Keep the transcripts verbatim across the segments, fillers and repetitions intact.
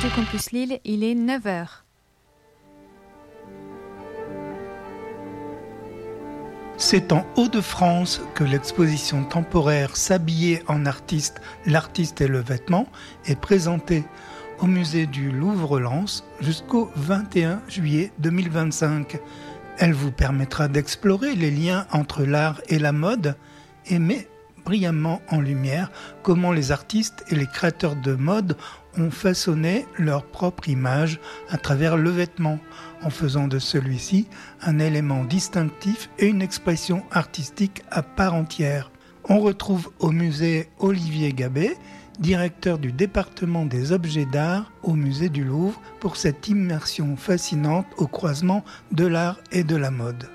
Radio Campus Lille, il est neuf heures. C'est en Hauts-de-France que l'exposition temporaire S'habiller en artiste, l'artiste et le vêtement est présentée au musée du Louvre-Lens jusqu'au vingt et un juillet deux mille vingt-cinq. Elle vous permettra d'explorer les liens entre l'art et la mode et met brillamment en lumière comment les artistes et les créateurs de mode ont façonné leur propre image à travers le vêtement, en faisant de celui-ci un élément distinctif et une expression artistique à part entière. On retrouve au musée Olivier Gabet, directeur du département des objets d'art au musée du Louvre, pour cette immersion fascinante au croisement de l'art et de la mode.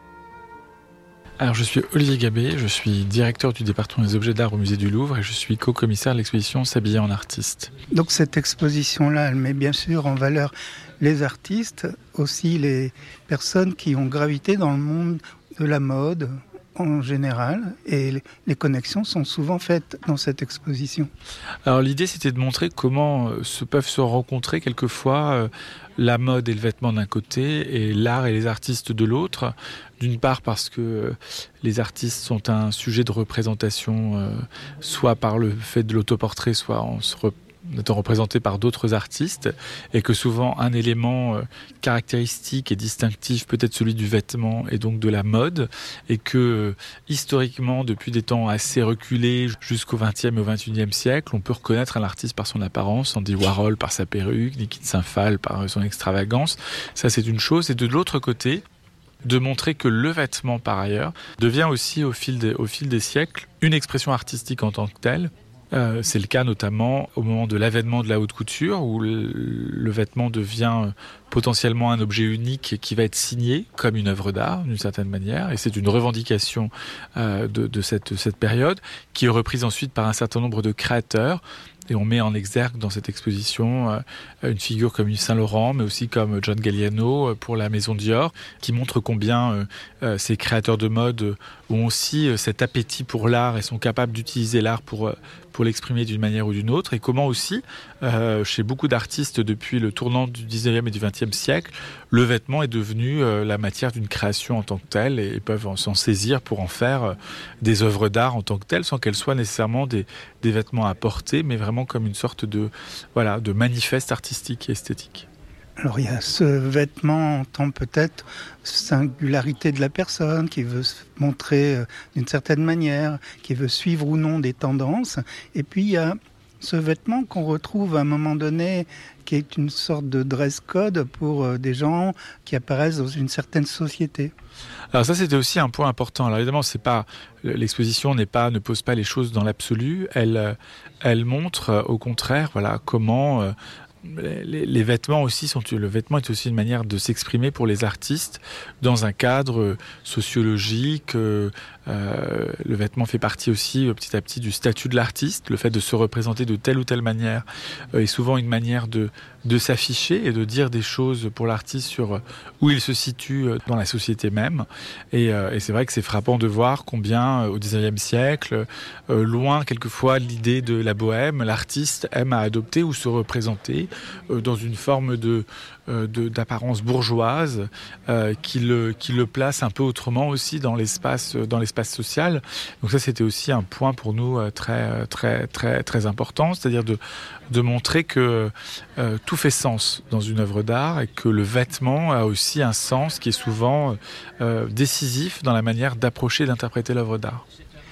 Alors je suis Olivier Gabet, je suis directeur du département des objets d'art au musée du Louvre et je suis co-commissaire de l'exposition S'habiller en artiste. Donc cette exposition-là, elle met bien sûr en valeur les artistes, aussi les personnes qui ont gravité dans le monde de la mode en général, et les connexions sont souvent faites dans cette exposition. Alors l'idée, c'était de montrer comment euh, se peuvent se rencontrer quelquefois euh, la mode et le vêtement d'un côté et l'art et les artistes de l'autre. D'une part parce que euh, les artistes sont un sujet de représentation, euh, soit par le fait de l'autoportrait, soit en se représentant étant représenté par d'autres artistes, et que souvent un élément euh, caractéristique et distinctif peut être celui du vêtement et donc de la mode, et que euh, historiquement, depuis des temps assez reculés jusqu'au vingtième et au vingt et unième siècle, on peut reconnaître un artiste par son apparence, Andy Warhol par sa perruque, Nikit Saint-Phal par son extravagance. Ça, c'est une chose. Et de l'autre côté, de montrer que le vêtement, par ailleurs, devient aussi au fil des, au fil des siècles une expression artistique en tant que telle. Euh, c'est le cas notamment au moment de l'avènement de la haute couture, où le, le vêtement devient potentiellement un objet unique qui va être signé comme une œuvre d'art d'une certaine manière, et c'est une revendication euh, de, de cette, cette période qui est reprise ensuite par un certain nombre de créateurs. Et on met en exergue dans cette exposition euh, une figure comme Yves Saint-Laurent, mais aussi comme John Galliano euh, pour la maison Dior, qui montre combien euh, euh, ces créateurs de mode euh, ont aussi euh, cet appétit pour l'art et sont capables d'utiliser l'art pour, euh, pour l'exprimer d'une manière ou d'une autre, et comment aussi, euh, chez beaucoup d'artistes depuis le tournant du dix-neuvième et du vingtième siècle, le vêtement est devenu euh, la matière d'une création en tant que telle, et, et peuvent en, s'en saisir pour en faire euh, des œuvres d'art en tant que telles, sans qu'elles soient nécessairement des, des vêtements à porter, mais vraiment comme une sorte de, voilà, de manifeste artistique et esthétique. Alors il y a ce vêtement en tant peut-être singularité de la personne qui veut se montrer euh, d'une certaine manière, qui veut suivre ou non des tendances. Et puis il y a ce vêtement qu'on retrouve à un moment donné qui est une sorte de dress code pour euh, des gens qui apparaissent dans une certaine société. Alors ça, c'était aussi un point important. Alors évidemment, c'est pas, l'exposition n'est pas, ne pose pas les choses dans l'absolu. Elle, elle montre au contraire, voilà, comment euh, les, les vêtements aussi sont. Le vêtement est aussi une manière de s'exprimer pour les artistes dans un cadre sociologique. Euh, euh, le vêtement fait partie aussi euh, petit à petit du statut de l'artiste. Le fait de se représenter de telle ou telle manière euh, est souvent une manière de de s'afficher et de dire des choses pour l'artiste sur où il se situe dans la société même. Et, euh, et c'est vrai que c'est frappant de voir combien, au dix-neuvième siècle, euh, loin quelquefois l'idée de la bohème, l'artiste aime à adopter ou se représenter euh, dans une forme de, euh, de, d'apparence bourgeoise euh, qui, le, qui le place un peu autrement aussi dans l'espace, dans l'espace social. Donc ça, c'était aussi un point pour nous euh, très, très, très, très important, c'est-à-dire de, de montrer que euh, tout fait sens dans une œuvre d'art et que le vêtement a aussi un sens qui est souvent euh, décisif dans la manière d'approcher et d'interpréter l'œuvre d'art.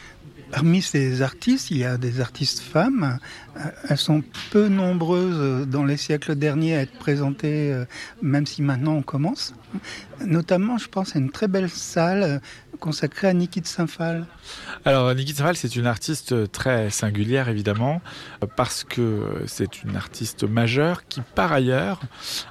Parmi ces artistes, il y a des artistes femmes. Elles sont peu nombreuses dans les siècles derniers à être présentées, même si maintenant on commence. Notamment, je pense à une très belle salle consacrée à Nikit Saint-Phal. Alors, Nikit Saint-Phal, c'est une artiste très singulière, évidemment, parce que c'est une artiste majeure qui, par ailleurs,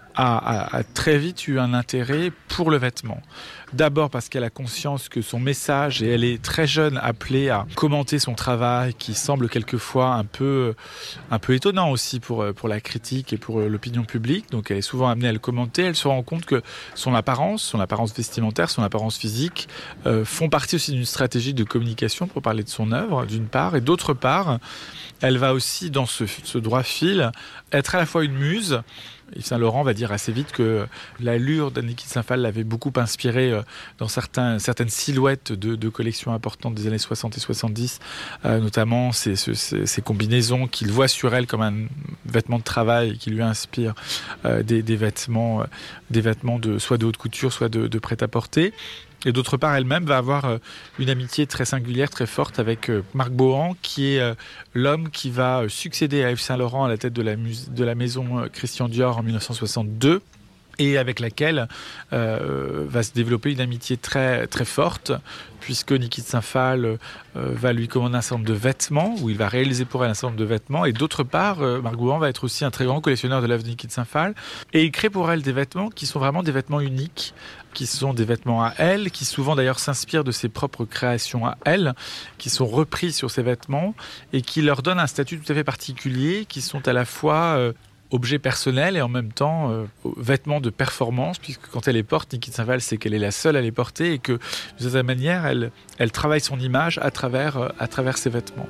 a, a, a très vite eu un intérêt pour le vêtement. D'abord parce qu'elle a conscience que son message, et elle est très jeune appelée à commenter son travail, qui semble quelquefois un peu, un peu étonnant aussi pour, pour la critique et pour l'opinion publique. Donc elle est souvent amenée à le commenter. Elle se rend compte que son apparence, son apparence vestimentaire, son apparence physique euh, font partie aussi d'une stratégie de communication pour parler de son œuvre, d'une part. Et d'autre part, elle va aussi, dans ce, ce droit fil, être à la fois une muse. Yves Saint Laurent va dire assez vite que l'allure d'Anne Niki de Saint-Phal l'avait beaucoup inspiré dans certains, certaines silhouettes de, de collections importantes des années soixante et soixante-dix, euh, notamment ces, ces, ces combinaisons qu'il voit sur elle comme un vêtement de travail et qui lui inspire euh, des, des vêtements, euh, des vêtements de, soit de haute couture, soit de, de prêt-à-porter. Et d'autre part, elle-même va avoir une amitié très singulière, très forte avec Marc Bohan, qui est l'homme qui va succéder à Yves Saint Laurent à la tête de la, mus- de la maison Christian Dior en dix-neuf cent soixante-deux, et avec laquelle euh, va se développer une amitié très, très forte, puisque Niki de Saint-Phal euh, va lui commander un certain nombre de vêtements, où il va réaliser pour elle un certain nombre de vêtements, et d'autre part, euh, Marc Bohan va être aussi un très grand collectionneur de l'œuvre de Niki de Saint-Phal, et il crée pour elle des vêtements qui sont vraiment des vêtements uniques, qui sont des vêtements à elle, qui souvent d'ailleurs s'inspirent de ses propres créations à elle, qui sont repris sur ses vêtements, et qui leur donnent un statut tout à fait particulier, qui sont à la fois euh, objets personnels et en même temps euh, vêtements de performance, puisque quand elle les porte, Niki de Saint-Phal, c'est qu'elle est la seule à les porter, et que de cette manière, elle, elle travaille son image à travers, euh, à travers ses vêtements.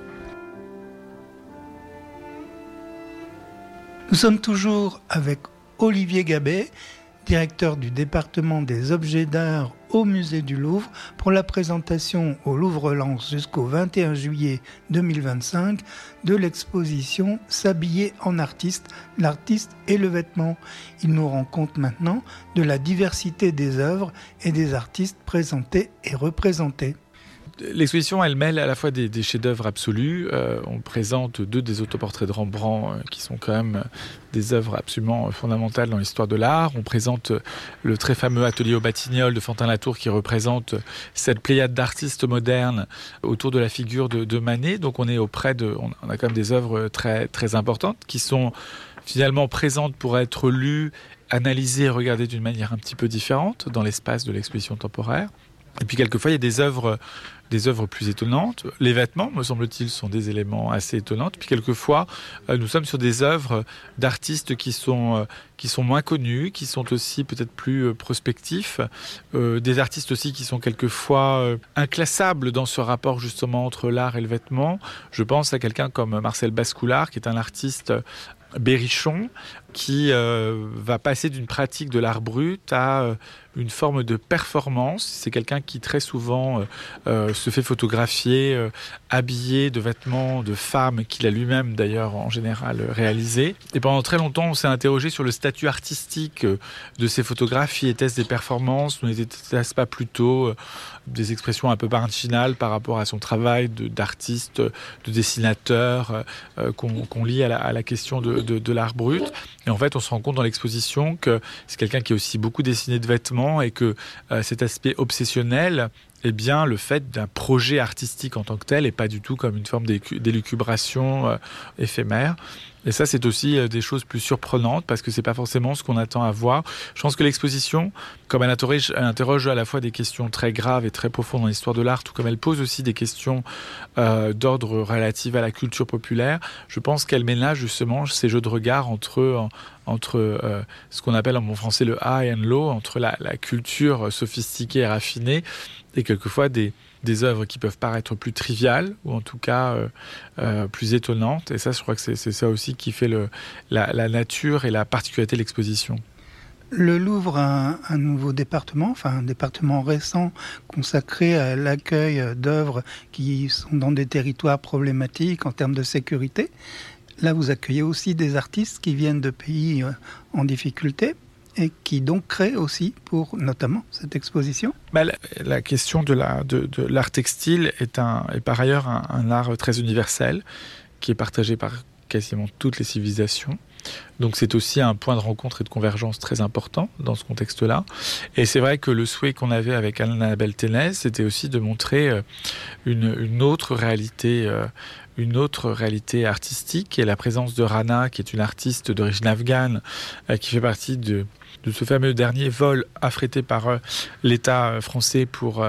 Nous sommes toujours avec Olivier Gabet, directeur du département des objets d'art au musée du Louvre, pour la présentation au Louvre-Lens jusqu'au vingt et un juillet deux mille vingt-cinq de l'exposition « S'habiller en artiste, l'artiste et le vêtement ». Il nous rend compte maintenant de la diversité des œuvres et des artistes présentés et représentés. L'exposition, elle mêle à la fois des, des chefs-d'œuvre absolus. Euh, on présente deux des autoportraits de Rembrandt, euh, qui sont quand même des œuvres absolument fondamentales dans l'histoire de l'art. On présente le très fameux atelier aux Batignolles de Fantin-Latour, qui représente cette pléiade d'artistes modernes autour de la figure de, de Manet. Donc on est auprès de, on a quand même des œuvres très très importantes qui sont finalement présentes pour être lues, analysées et regardées d'une manière un petit peu différente dans l'espace de l'exposition temporaire. Et puis quelquefois, il y a des œuvres, des œuvres plus étonnantes. Les vêtements, me semble-t-il, sont des éléments assez étonnants. Puis quelquefois, euh, nous sommes sur des œuvres d'artistes qui sont, euh, qui sont moins connus, qui sont aussi peut-être plus euh, prospectifs. Euh, des artistes aussi qui sont quelquefois euh, inclassables dans ce rapport justement entre l'art et le vêtement. Je pense à quelqu'un comme Marcel Bascoulard, qui est un artiste berrichon, qui euh, va passer d'une pratique de l'art brut à euh, une forme de performance. C'est quelqu'un qui très souvent euh, euh, se fait photographier, euh, habillé de vêtements de femmes qu'il a lui-même d'ailleurs en général réalisé. Et pendant très longtemps, on s'est interrogé sur le statut artistique euh, de ces photographies. Était-ce des performances ou n'était-ce pas plutôt euh, des expressions un peu marginales par rapport à son travail de, d'artiste, de dessinateur, euh, qu'on, qu'on lie à la, à la question de, de, de l'art brut. Et en fait, on se rend compte dans l'exposition que c'est quelqu'un qui a aussi beaucoup dessiné de vêtements et que euh, cet aspect obsessionnel, eh bien, le fait d'un projet artistique en tant que tel et pas du tout comme une forme d'élucubration euh, éphémère. Et ça, c'est aussi euh, des choses plus surprenantes parce que c'est pas forcément ce qu'on attend à voir. Je pense que l'exposition, comme elle interroge, elle interroge à la fois des questions très graves et très profondes dans l'histoire de l'art, tout comme elle pose aussi des questions euh, d'ordre relatif à la culture populaire, je pense qu'elle mélange justement ces jeux de regard entre, entre euh, ce qu'on appelle en bon français le high and low, entre la, la culture sophistiquée et raffinée, et quelquefois des, des œuvres qui peuvent paraître plus triviales ou en tout cas euh, euh, plus étonnantes. Et ça, je crois que c'est, c'est ça aussi qui fait le, la, la nature et la particularité de l'exposition. Le Louvre a un, un nouveau département, enfin un département récent consacré à l'accueil d'œuvres qui sont dans des territoires problématiques en termes de sécurité. Là, vous accueillez aussi des artistes qui viennent de pays en difficulté et qui donc créent aussi pour notamment cette exposition. Bah, la, la question de, la, de, de l'art textile est, un, est par ailleurs un, un art très universel qui est partagé par quasiment toutes les civilisations. Donc c'est aussi un point de rencontre et de convergence très important dans ce contexte-là. Et c'est vrai que le souhait qu'on avait avec Annabelle Tennez, c'était aussi de montrer une, une autre réalité, une autre réalité artistique, et la présence de Rana, qui est une artiste d'origine afghane, qui fait partie de, de ce fameux dernier vol affrété par l'État français pour,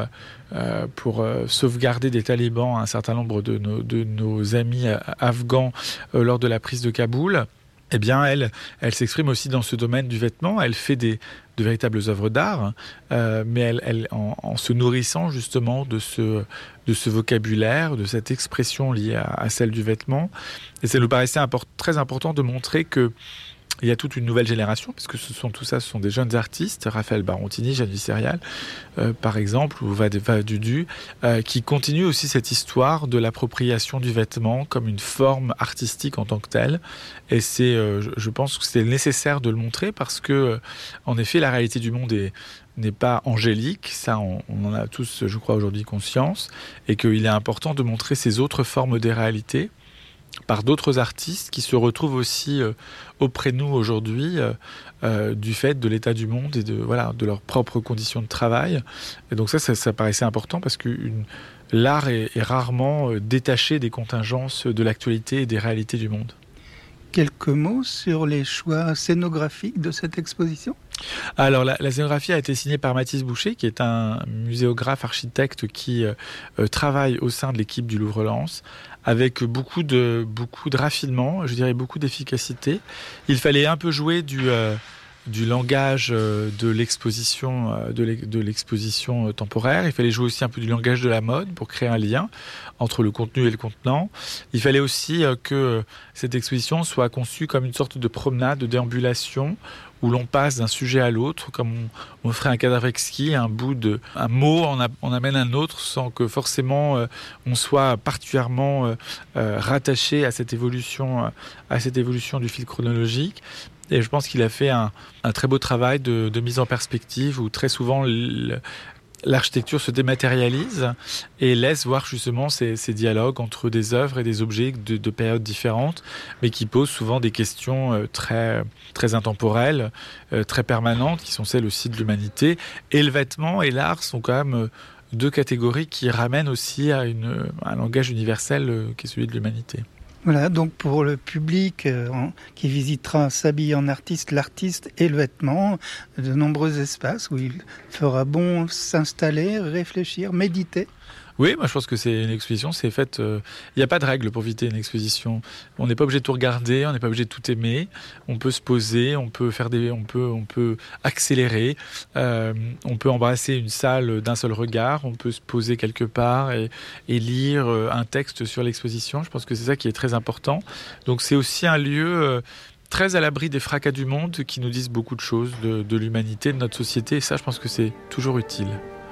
pour sauvegarder des talibans un certain nombre de nos, de nos amis afghans lors de la prise de Kaboul. Eh bien, elle, elle s'exprime aussi dans ce domaine du vêtement. Elle fait des, de véritables œuvres d'art, euh, mais elle, elle, en, en se nourrissant justement de ce, de ce vocabulaire, de cette expression liée à, à celle du vêtement. Et ça nous paraissait import, très important de montrer que il y a toute une nouvelle génération, parce que ce sont, tout ça, ce sont des jeunes artistes, Raphaël Barontini, Jeanne Visserial, euh, par exemple, ou Vada Dudu, euh, qui continuent aussi cette histoire de l'appropriation du vêtement comme une forme artistique en tant que telle. Et c'est, euh, je, je pense que c'est nécessaire de le montrer, parce que, euh, en effet, la réalité du monde est n'est pas angélique, ça on, on en a tous, je crois, aujourd'hui conscience, et qu'il est important de montrer ces autres formes des réalités par d'autres artistes qui se retrouvent aussi euh, auprès de nous aujourd'hui euh, euh, du fait de l'état du monde et de, voilà, de leurs propres conditions de travail. Et donc ça, ça, ça paraissait important, parce que une, l'art est, est rarement euh, détaché des contingences de l'actualité et des réalités du monde. Quelques mots sur les choix scénographiques de cette exposition ? Alors, la, la scénographie a été signée par Mathis Boucher, qui est un muséographe architecte qui euh, euh, travaille au sein de l'équipe du Louvre-Lens, avec beaucoup de, beaucoup de raffinement, je dirais beaucoup d'efficacité. Il fallait un peu jouer du, euh, du langage de l'exposition, de l'exposition temporaire. Il fallait jouer aussi un peu du langage de la mode pour créer un lien entre le contenu et le contenant. Il fallait aussi que cette exposition soit conçue comme une sorte de promenade, de déambulation, où l'on passe d'un sujet à l'autre, comme on, on ferait un cadavre exquis, un bout de, un mot, on, a, on amène un autre, sans que forcément euh, on soit particulièrement euh, euh, rattaché à cette évolution, euh, à cette évolution du fil chronologique. Et je pense qu'il a fait un, un très beau travail de, de mise en perspective, où très souvent le, l'architecture se dématérialise et laisse voir justement ces, ces dialogues entre des œuvres et des objets de, de périodes différentes, mais qui posent souvent des questions très, très intemporelles, très permanentes, qui sont celles aussi de l'humanité. Et le vêtement et l'art sont quand même deux catégories qui ramènent aussi à, une, à un langage universel qui est celui de l'humanité. Voilà, donc pour le public euh, qui visitera s'habiller en artiste, l'artiste et le vêtement, de nombreux espaces où il fera bon s'installer, réfléchir, méditer. Oui, moi je pense que c'est une exposition, c'est fait. Il euh, n'y a pas de règle pour visiter une exposition. On n'est pas obligé de tout regarder, on n'est pas obligé de tout aimer. On peut se poser, on peut faire des, on peut, on peut accélérer. Euh, on peut embrasser une salle d'un seul regard. On peut se poser quelque part et, et lire un texte sur l'exposition. Je pense que c'est ça qui est très important. Donc c'est aussi un lieu euh, très à l'abri des fracas du monde qui nous disent beaucoup de choses de, de l'humanité, de notre société. Et ça, je pense que c'est toujours utile.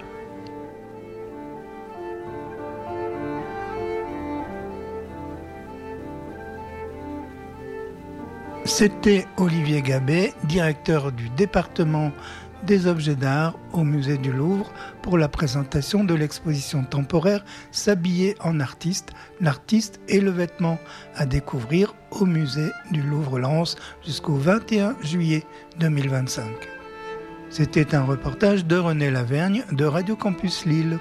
C'était Olivier Gabet, directeur du département des objets d'art au musée du Louvre, pour la présentation de l'exposition temporaire S'habiller en artiste, l'artiste et le vêtement, à découvrir au musée du Louvre-Lens jusqu'au vingt et un juillet deux mille vingt-cinq. C'était un reportage de René Lavergne de Radio Campus Lille.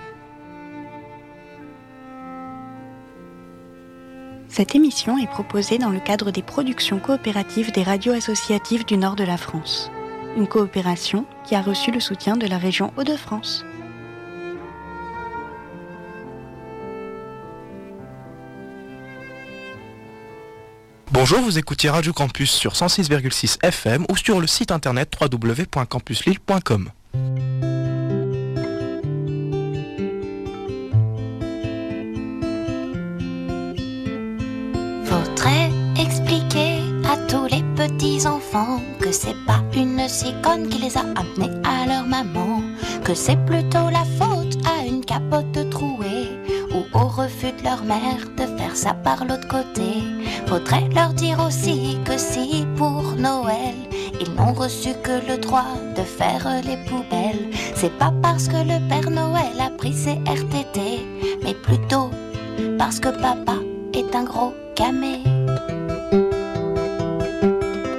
Cette émission est proposée dans le cadre des productions coopératives des radios associatives du nord de la France. Une coopération qui a reçu le soutien de la région Hauts-de-France. Bonjour, vous écoutez Radio Campus sur cent six virgule six F M ou sur le site internet w w w point campus lille point com. Faudrait expliquer à tous les petits enfants que c'est pas une cigogne qui les a amenés à leur maman, que c'est plutôt la faute à une capote trouée ou au refus de leur mère de faire ça par l'autre côté. Faudrait leur dire aussi que si pour Noël ils n'ont reçu que le droit de faire les poubelles, c'est pas parce que le Père Noël a pris ses R T T, mais plutôt parce que papa est un gros camé.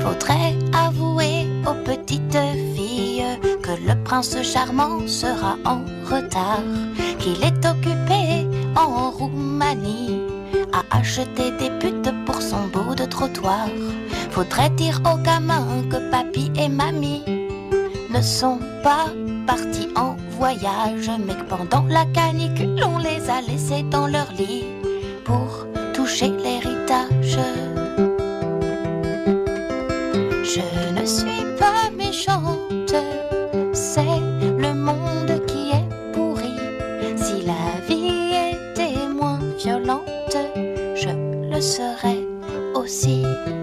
Faudrait avouer aux petites filles que le prince charmant sera en retard, qu'il est occupé en Roumanie à acheter des putes pour son bout de trottoir. Faudrait dire aux gamins que papy et mamie ne sont pas partis en voyage, mais que pendant la canicule on les a laissés dans leur lit pour toucher l'héritage. Je ne suis pas méchante, c'est le monde qui est pourri. Si la vie était moins violente, je le serais aussi.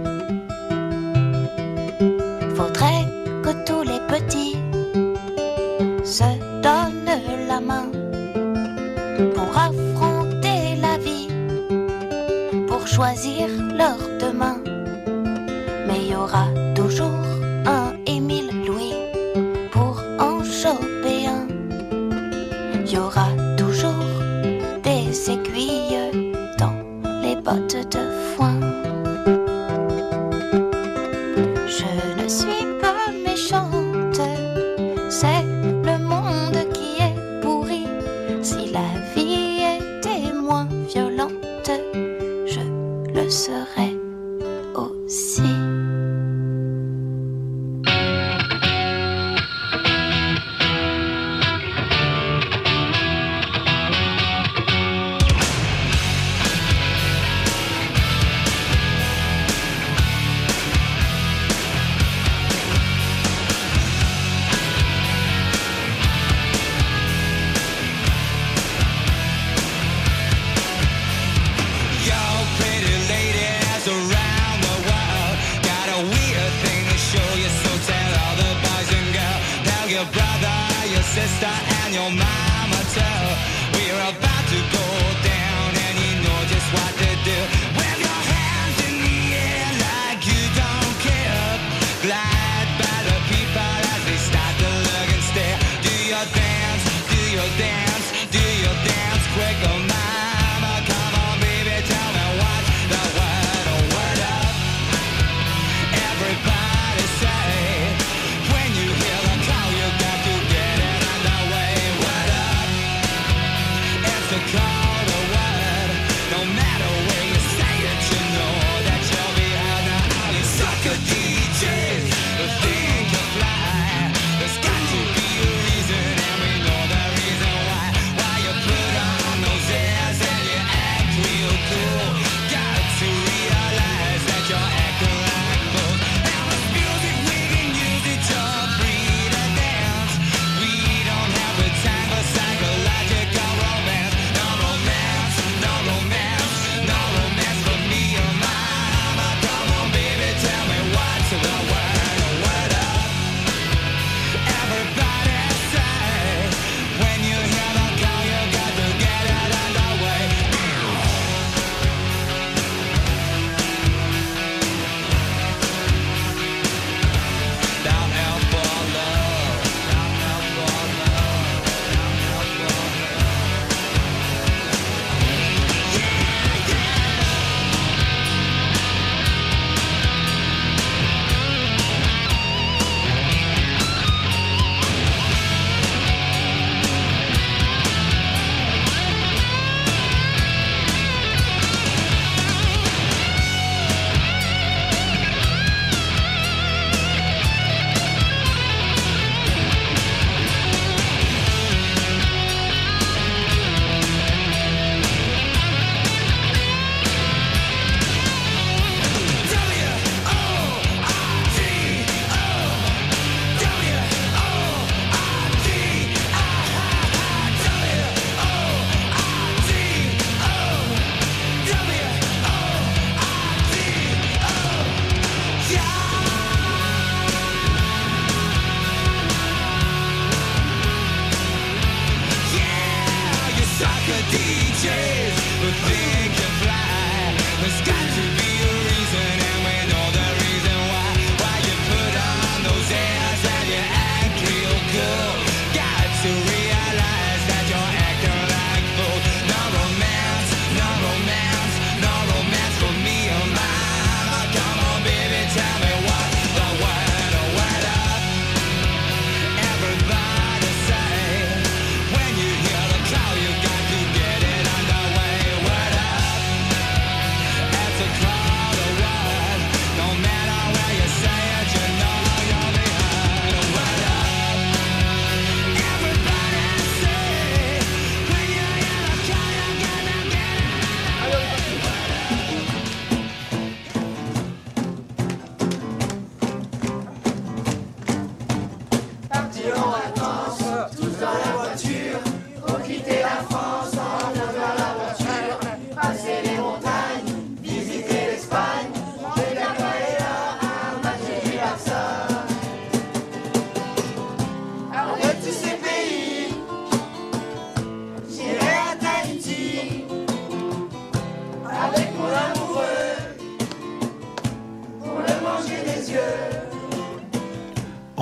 Faudrait que tous les petits se donnent la main pour affronter la vie, pour choisir leur demain. Mais il y aura toujours un Émile Louis pour en choper un. Il y aura toujours des aiguilles dans les bottes de foin. Je ne suis pas méchante, c'est le monde qui est pourri. Si la vie était moins violente, je le serais aussi. Sister and your mama too. We're about to go down and you know just what to do. Wave your hands in the air like you don't care. Glide by the people as they start to look and stare. Do your dance, do your dance, do your dance quick, oh mama. Come on baby, tell me what's the word, oh word up. Everybody say, when you hear the call you got to get it. What up?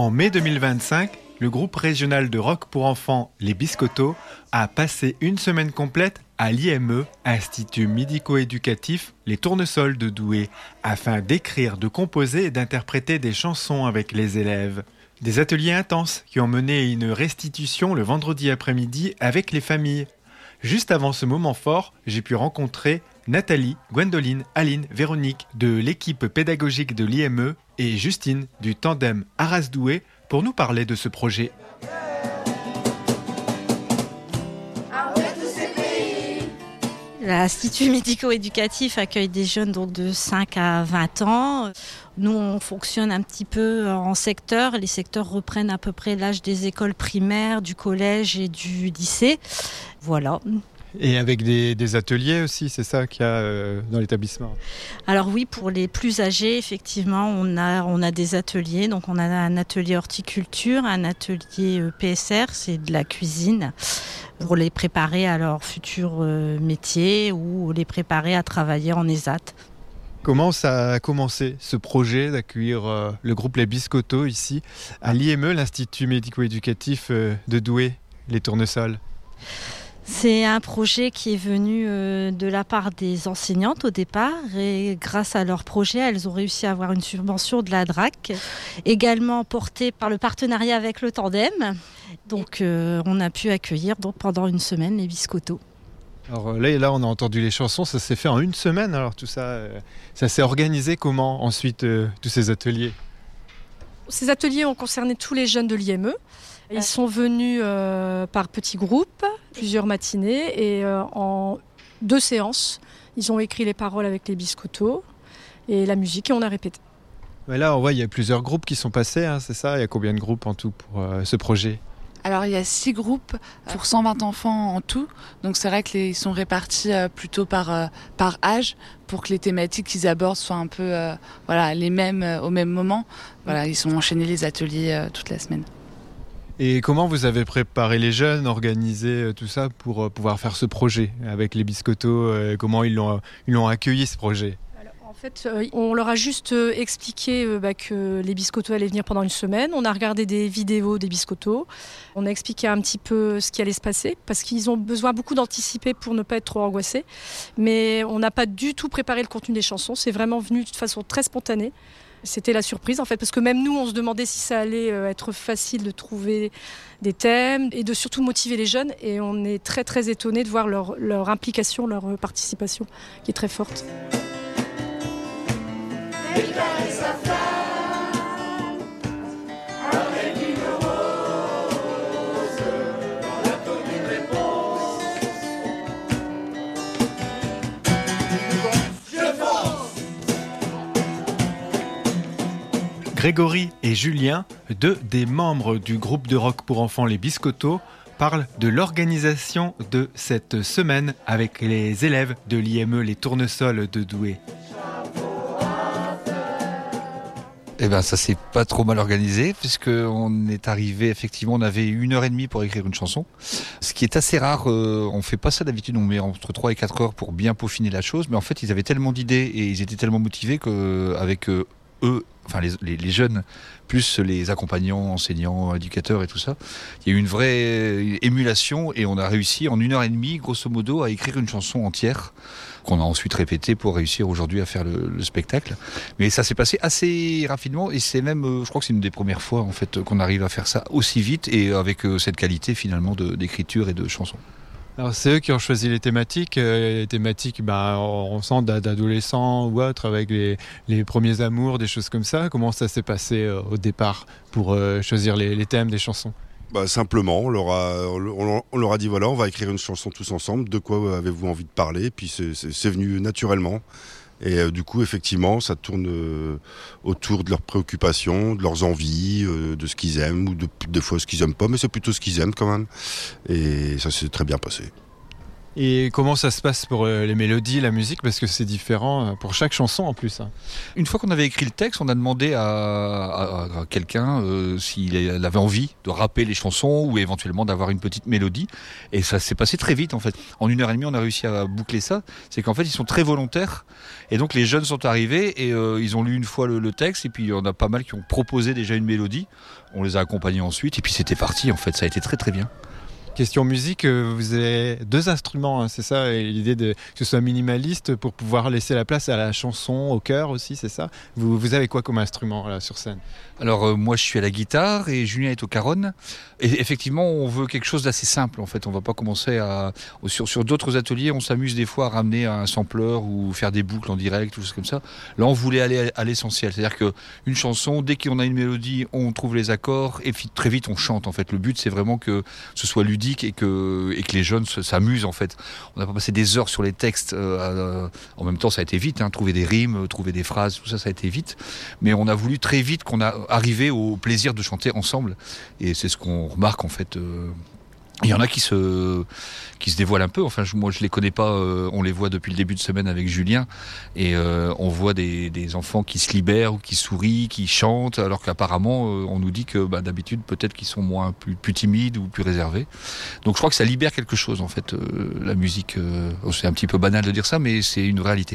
En mai deux mille vingt-cinq, le groupe régional de rock pour enfants Les Biscottos a passé une semaine complète à l'I M E, Institut médico-éducatif Les Tournesols de Douai, afin d'écrire, de composer et d'interpréter des chansons avec les élèves. Des ateliers intenses qui ont mené une restitution le vendredi après-midi avec les familles. Juste avant ce moment fort, j'ai pu rencontrer Nathalie, Gwendoline, Aline, Véronique de l'équipe pédagogique de l'I M E et Justine du tandem Arras-Douai pour nous parler de ce projet. L'Institut médico-éducatif accueille des jeunes donc de cinq à vingt ans. Nous, on fonctionne un petit peu en secteur. Les secteurs reprennent à peu près l'âge des écoles primaires, du collège et du lycée. Voilà. Et avec des, des ateliers aussi, c'est ça qu'il y a euh, dans l'établissement? Alors oui, pour les plus âgés, effectivement, on a, on a des ateliers. Donc on a un atelier horticulture, un atelier P S R, c'est de la cuisine, pour les préparer à leur futur euh, métier ou les préparer à travailler en ESAT. Comment ça a commencé ce projet d'accueillir euh, le groupe Les Biscottos ici à l'I M E, l'Institut médico-éducatif euh, de Douai, Les Tournesols? C'est un projet qui est venu euh, de la part des enseignantes au départ et grâce à leur projet, elles ont réussi à avoir une subvention de la D R A C, également portée par le partenariat avec le Tandem. Donc euh, on a pu accueillir donc, pendant une semaine les Biscottos. Alors là, là, on a entendu les chansons, ça s'est fait en une semaine. Alors tout ça, euh, ça s'est organisé comment ensuite, euh, tous ces ateliers? Ces ateliers ont concerné tous les jeunes de l'I M E. Ils sont venus euh, par petits groupes, plusieurs matinées, et euh, en deux séances, ils ont écrit les paroles avec les Biscottos et la musique, et on a répété. Mais là, on voit, il y a plusieurs groupes qui sont passés, hein, c'est ça? Il y a combien de groupes en tout pour euh, ce projet? Alors il y a six groupes pour cent vingt enfants en tout, donc c'est vrai qu'ils sont répartis euh, plutôt par, euh, par âge pour que les thématiques qu'ils abordent soient un peu euh, voilà, les mêmes euh, au même moment. Voilà, ils ont enchaîné les ateliers euh, toute la semaine. Et comment vous avez préparé les jeunes, organisé euh, tout ça pour euh, pouvoir faire ce projet avec les Biscottos? euh, Comment ils l'ont, ils l'ont accueilli ce projet? En fait, euh, on leur a juste euh, expliqué euh, bah, que les Biscottos allaient venir pendant une semaine. On a regardé des vidéos des Biscottos. On a expliqué un petit peu ce qui allait se passer parce qu'ils ont besoin beaucoup d'anticiper pour ne pas être trop angoissés. Mais on n'a pas du tout préparé le contenu des chansons. C'est vraiment venu de façon très spontanée. C'était la surprise en fait, parce que même nous, on se demandait si ça allait euh, être facile de trouver des thèmes et de surtout motiver les jeunes. Et on est très très étonnés de voir leur, leur implication, leur participation qui est très forte. Déclarer sa flamme avec une rose dans la commune réponse. Je pense. Grégory et Julien, deux des membres du groupe de rock pour enfants Les Biscottos, parlent de l'organisation de cette semaine avec les élèves de l'I M E Les Tournesols de Douai. Eh ben, ça s'est pas trop mal organisé, puisqu'on est arrivé, effectivement, on avait une heure et demie pour écrire une chanson. Ce qui est assez rare, euh, on fait pas ça d'habitude, on met entre trois et quatre heures pour bien peaufiner la chose, mais en fait, ils avaient tellement d'idées et ils étaient tellement motivés qu'avec euh, eux, enfin les, les, les jeunes, plus les accompagnants, enseignants, éducateurs et tout ça, il y a eu une vraie émulation et on a réussi en une heure et demie, grosso modo, à écrire une chanson entière qu'on a ensuite répétée pour réussir aujourd'hui à faire le, le spectacle. Mais ça s'est passé assez rapidement et c'est même, je crois que c'est une des premières fois en fait qu'on arrive à faire ça aussi vite et avec cette qualité finalement de, d'écriture et de chanson. Alors c'est eux qui ont choisi les thématiques, euh, les thématiques ben, on sent d'adolescents ou autres avec les, les premiers amours, des choses comme ça. Comment ça s'est passé euh, au départ pour euh, choisir les, les thèmes des chansons? Bah, simplement, on leur, a, on, on leur a dit voilà, on va écrire une chanson tous ensemble, de quoi avez-vous envie de parler? Puis c'est, c'est, c'est venu naturellement. Et euh, du coup, effectivement, ça tourne euh, autour de leurs préoccupations, de leurs envies, euh, de ce qu'ils aiment, ou de, des fois ce qu'ils n'aiment pas, mais c'est plutôt ce qu'ils aiment quand même. Et ça s'est très bien passé. Et comment ça se passe pour euh, les mélodies, la musique? Parce que c'est différent euh, pour chaque chanson en plus. Hein. Une fois qu'on avait écrit le texte, on a demandé à, à, à quelqu'un euh, s'il avait envie de rapper les chansons ou éventuellement d'avoir une petite mélodie. Et ça s'est passé très vite en fait. En une heure et demie, on a réussi à boucler ça. C'est qu'en fait, ils sont très volontaires. Et donc les jeunes sont arrivés et euh, ils ont lu une fois le, le texte. Et puis il y en a pas mal qui ont proposé déjà une mélodie. On les a accompagnés ensuite. Et puis c'était parti en fait. Ça a été très très bien. Question musique, vous avez deux instruments, hein, c'est ça, et l'idée de, que ce soit minimaliste pour pouvoir laisser la place à la chanson, au chœur aussi, c'est ça. Vous, vous avez quoi comme instrument là, sur scène? Alors euh, moi je suis à la guitare et Julien est au caronne. Et effectivement on veut quelque chose d'assez simple en fait. On va pas commencer à... Sur, sur d'autres ateliers on s'amuse des fois à ramener un sampler ou faire des boucles en direct ou choses comme ça. Là on voulait aller à l'essentiel. C'est-à-dire qu'une chanson, dès qu'on a une mélodie, on trouve les accords et puis très vite on chante en fait. Le but c'est vraiment que ce soit ludique et que, et que les jeunes s'amusent en fait. On n'a pas passé des heures sur les textes. Euh, en même temps ça a été vite. Hein, trouver des rimes, trouver des phrases, tout ça ça a été vite. Mais on a voulu très vite qu'on a arriver au plaisir de chanter ensemble et c'est ce qu'on remarque en fait. Euh, il y en a qui se qui se dévoilent un peu. Enfin, je, moi, je les connais pas. Euh, on les voit depuis le début de semaine avec Julien, et euh, on voit des, des enfants qui se libèrent ou qui sourient, qui chantent, alors qu'apparemment, euh, on nous dit que bah, d'habitude, peut-être qu'ils sont moins plus, plus timides ou plus réservés. Donc, je crois que ça libère quelque chose en fait. Euh, la musique, euh, c'est un petit peu banal de dire ça, mais c'est une réalité.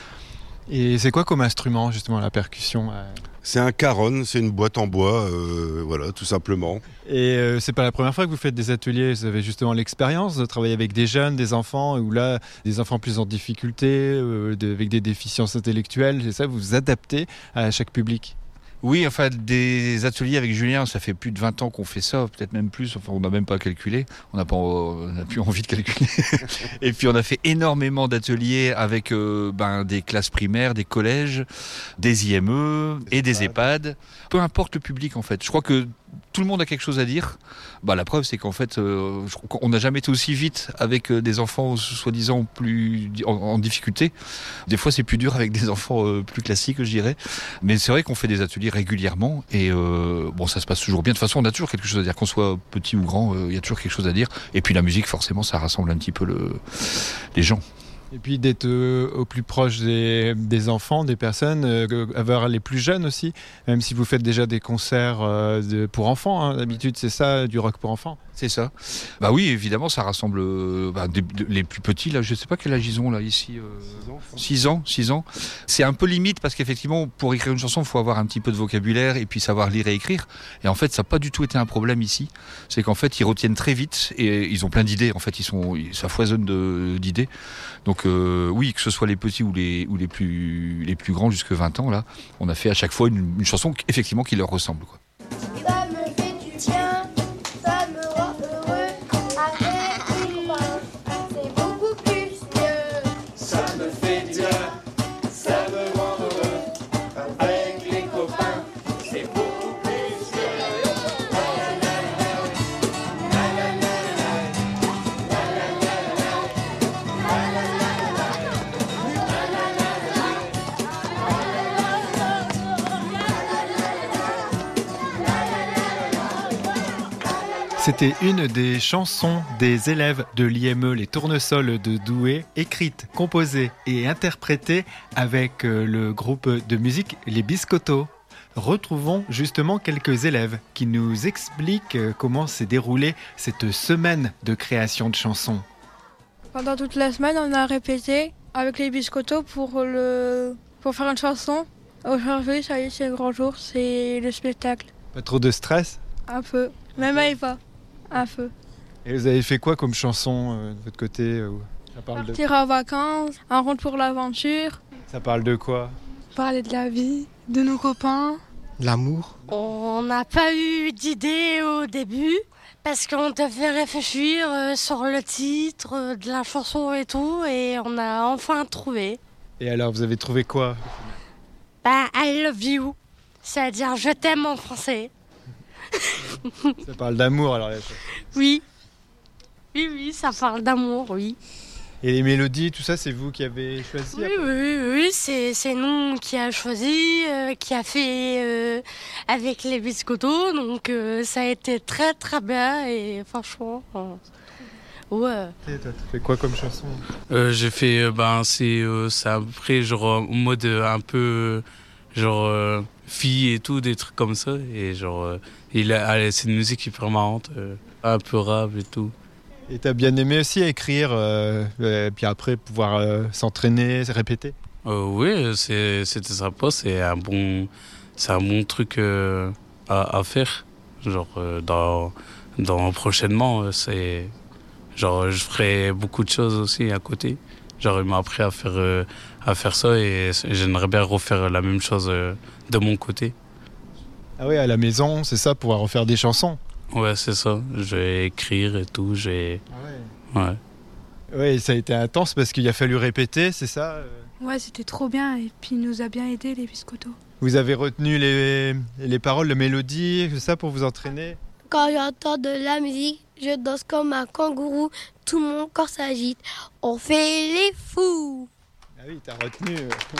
Et c'est quoi comme instrument justement la percussion? C'est un caronne, c'est une boîte en bois, euh, voilà, tout simplement. Et euh, c'est pas la première fois que vous faites des ateliers, vous avez justement l'expérience de travailler avec des jeunes, des enfants, ou là, des enfants plus en difficulté, euh, de, avec des déficiences intellectuelles, c'est ça, vous vous adaptez à chaque public? Oui, enfin, des ateliers avec Julien, ça fait plus de vingt ans qu'on fait ça, peut-être même plus, enfin, on n'a même pas calculé, on n'a pas, on n'a plus envie de calculer. Et puis on a fait énormément d'ateliers avec euh, ben, des classes primaires, des collèges, des I M E et des EHPAD. Peu importe le public en fait, je crois que tout le monde a quelque chose à dire. Bah, la preuve, c'est qu'en fait, euh, on n'a jamais été aussi vite avec euh, des enfants soi-disant plus en, en difficulté. Des fois, c'est plus dur avec des enfants euh, plus classiques, je dirais. Mais c'est vrai qu'on fait des ateliers régulièrement et euh, bon, ça se passe toujours bien. De toute façon, on a toujours quelque chose à dire, qu'on soit petit ou grand, il euh, y a toujours quelque chose à dire. Et puis la musique, forcément, ça rassemble un petit peu le, les gens. Et puis d'être euh, au plus proche des, des enfants, des personnes, euh, avoir les plus jeunes aussi, même si vous faites déjà des concerts euh, de, pour enfants, hein, d'habitude c'est ça, du rock pour enfants. C'est ça. Bah oui, évidemment, ça rassemble euh, bah, des, de, les plus petits, là, je sais pas quel âge ils ont là ici. Euh, six ans, six ans. C'est un peu limite parce qu'effectivement, pour écrire une chanson, il faut avoir un petit peu de vocabulaire et puis savoir lire et écrire. Et en fait, ça n'a pas du tout été un problème ici. C'est qu'en fait, ils retiennent très vite et ils ont plein d'idées. En fait, ils sont, ça foisonne de, d'idées. Donc euh, oui, que ce soit les petits ou les, ou les plus, les plus grands jusque vingt ans, là, on a fait à chaque fois une, une chanson effectivement qui leur ressemble, quoi. Ça me fait du bien, ça me rend heureux. Avec les copains, c'est beaucoup plus mieux. Ça me fait bien, ça me rend heureux. Avec les copains, c'est beaucoup plus mieux. C'était une des chansons des élèves de l'I M E Les Tournesols de Douai, écrite, composée et interprétée avec le groupe de musique Les Biscottos. Retrouvons justement quelques élèves qui nous expliquent comment s'est déroulée cette semaine de création de chansons. Pendant toute la semaine, on a répété avec les Biscottos pour, le... pour faire une chanson. Aujourd'hui, ça y est, c'est le grand jour, c'est le spectacle. Pas trop de stress? Un peu, même à Eva. Un peu. Et vous avez fait quoi comme chanson euh, de votre côté euh, ça parle Partir de... en vacances, un rond pour l'aventure. Ça parle de quoi? Parler de la vie, de nos copains. L'amour. On n'a pas eu d'idée au début parce qu'on devait réfléchir euh, sur le titre euh, de la chanson et tout et on a enfin trouvé. Et alors, vous avez trouvé quoi? Bah, I love you, c'est-à-dire je t'aime en français. Ça parle d'amour alors. Oui, oui, oui, ça parle d'amour, oui. Et les mélodies, tout ça, c'est vous qui avez choisi? Oui, oui, oui, oui, c'est, c'est nous qui a choisi, euh, qui a fait euh, avec les Biscottos, donc euh, ça a été très très bien et franchement, euh, Ouais. Et toi, tu fais quoi comme chanson? Euh, j'ai fait, euh, ben, c'est, euh, c'est après, genre, en mode euh, un peu, genre, euh, fille et tout, des trucs comme ça. Et genre, euh, il a, allez, c'est une musique hyper marrante, euh, un peu rap et tout. Et t'as bien aimé aussi écrire, euh, et puis après pouvoir euh, s'entraîner, répéter? Euh, oui, c'est, c'était sympa, c'est un bon, c'est un bon truc euh, à, à faire. Genre, euh, dans, dans prochainement, euh, c'est, genre, je ferai beaucoup de choses aussi à côté. Genre, il m'a appris à faire, euh, à faire ça et j'aimerais bien refaire la même chose euh, de mon côté. Ah oui, à la maison, c'est ça, pouvoir refaire des chansons? Ouais, c'est ça. Je vais écrire et tout. J'ai... Ah ouais. Ouais. Ouais, ça a été intense parce qu'il a fallu répéter, c'est ça? Ouais, c'était trop bien et puis il nous a bien aidé les biscottos. Vous avez retenu les, les paroles, la mélodie, tout ça pour vous entraîner? Quand j'entends de la musique, je danse comme un kangourou, tout mon corps s'agite, on fait les fous. Ah oui, t'as retenu.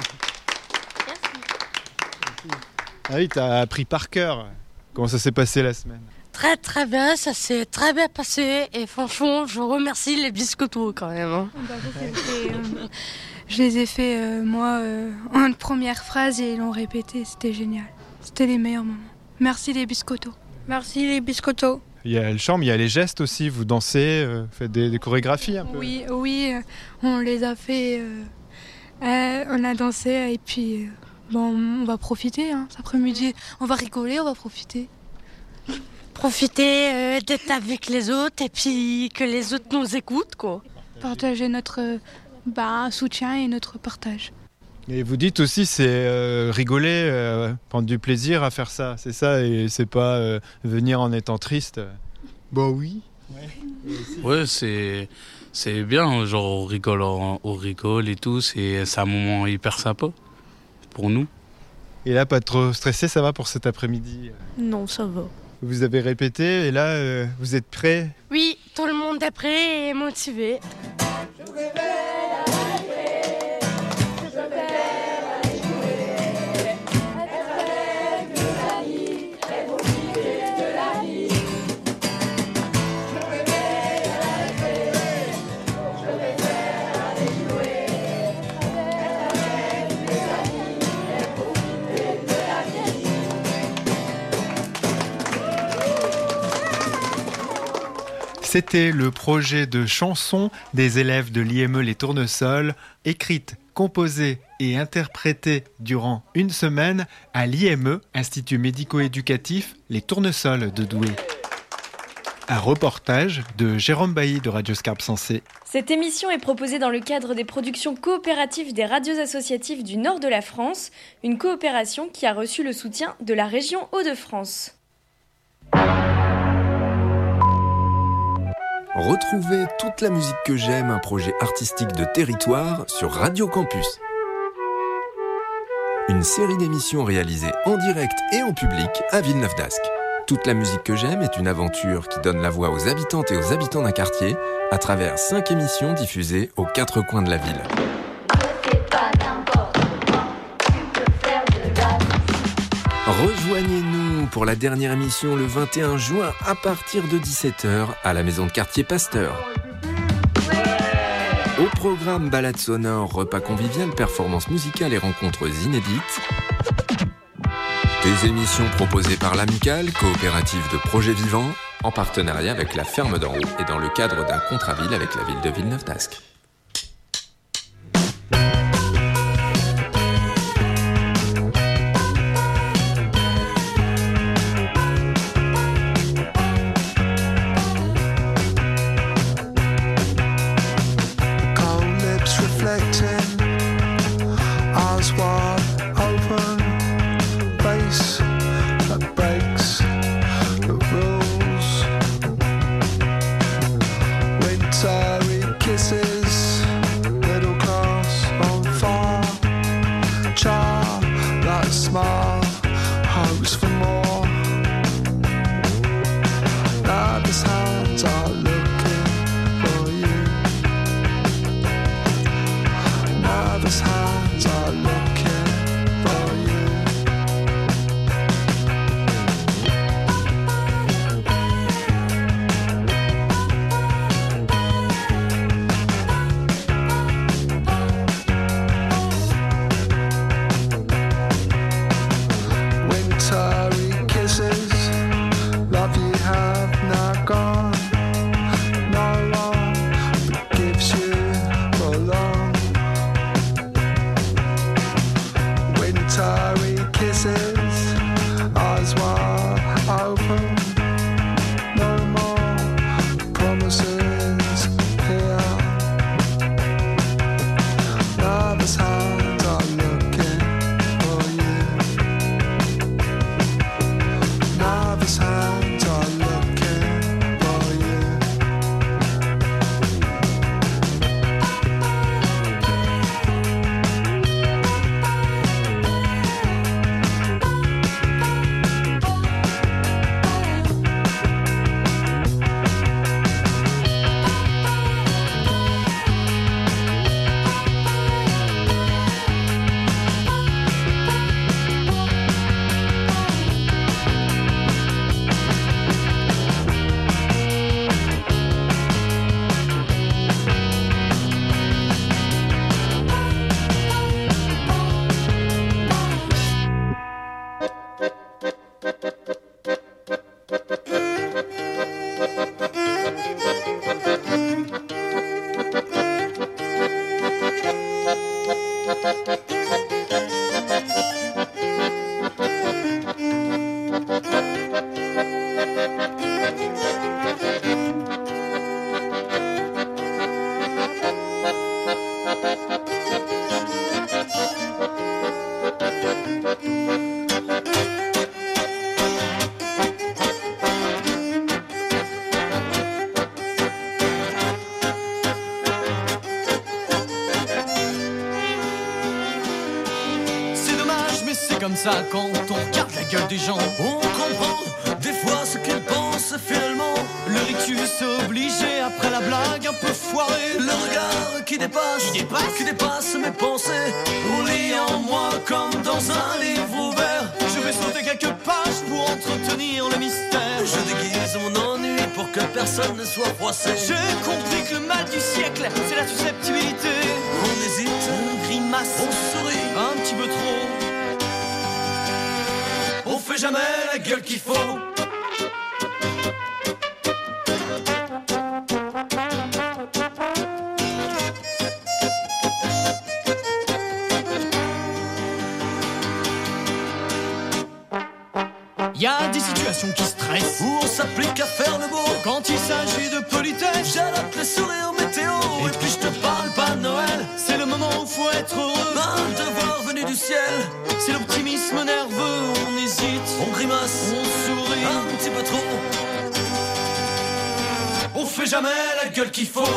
Ah oui, t'as appris par cœur. Comment ça s'est passé la semaine? Très très bien, ça s'est très bien passé et franchement, je remercie les biscottos quand même. Hein. Bah, ça, c'était, euh, je les ai fait euh, moi euh, en première phrase et ils l'ont répété, c'était génial. C'était les meilleurs moments. Merci les biscottos. Merci les biscottos. Il y a le chant, mais il y a les gestes aussi. Vous dansez, euh, faites des, des chorégraphies un peu. Oui, oui, euh, on les a fait. Euh, euh, on a dansé et puis euh, bon, on va profiter hein, cet après-midi. On va rigoler, on va profiter. Profiter euh, d'être avec les autres et puis que les autres nous écoutent, quoi. Partager notre euh, bah, soutien et notre partage. Et vous dites aussi, c'est euh, rigoler, euh, prendre du plaisir à faire ça, c'est ça, et c'est pas euh, venir en étant triste. Bah oui. Ouais, c'est, c'est bien, genre on rigole, on, on rigole et tout, c'est, c'est un moment hyper sympa pour nous. Et là, pas trop stressé, ça va pour cet après-midi? Non, ça va. Vous avez répété et là, euh, vous êtes prêts? Oui, tout le monde est prêt et motivé. C'était le projet de chanson des élèves de l'I M E Les Tournesols, écrite, composée et interprétée durant une semaine à l'I M E, Institut médico-éducatif Les Tournesols de Douai. Un reportage de Jérôme Bailly de Radio Scarpe Sensée. Cette émission est proposée dans le cadre des productions coopératives des radios associatives du nord de la France, une coopération qui a reçu le soutien de la région Hauts-de-France. Retrouvez toute la musique que j'aime, un projet artistique de territoire sur Radio Campus. Une série d'émissions réalisées en direct et en public à Villeneuve-d'Ascq. Toute la musique que j'aime est une aventure qui donne la voix aux habitantes et aux habitants d'un quartier à travers cinq émissions diffusées aux quatre coins de la ville. Rejoignez-nous pour la dernière émission le vingt et un juin à partir de dix-sept heures à la maison de quartier Pasteur. Au programme balade sonore, repas convivial, performances musicales et rencontres inédites. Des émissions proposées par l'Amicale, coopérative de projets vivants, en partenariat avec la Ferme d'en Haut et dans le cadre d'un contrat-ville avec la ville de Villeneuve-d'Ascq. blurry kisses, eyes wide open. No more promises here. Nervous hands are looking for you. Nervous hands are looking for you. Comme ça, quand on regarde la gueule des gens, on comprend des fois ce qu'ils pensent finalement. Le rictus obligé après la blague un peu foirée. Le regard qui dépasse, qui dépasse, qui dépasse mes pensées. On lit en moi comme dans un livre ouvert. Je vais sauter quelques pages pour entretenir le mystère. Je déguise mon ennui pour que personne ne soit froissé. J'ai compris que le mal du siècle, c'est la susceptibilité. On hésite, on grimace, on sourit un petit peu trop. On fait jamais la gueule qu'il faut. Y a des situations qui stressent, où on s'applique à faire le beau. Quand il s'agit de politesse, j'adapte le sourire météo. Et puis je te parle pas de Noël, c'est le moment où faut être heureux. Un devoir venu du ciel, c'est l'optimisme nerveux. On hésite, on grimace, on sourit un petit peu trop. On fait jamais la gueule qu'il faut.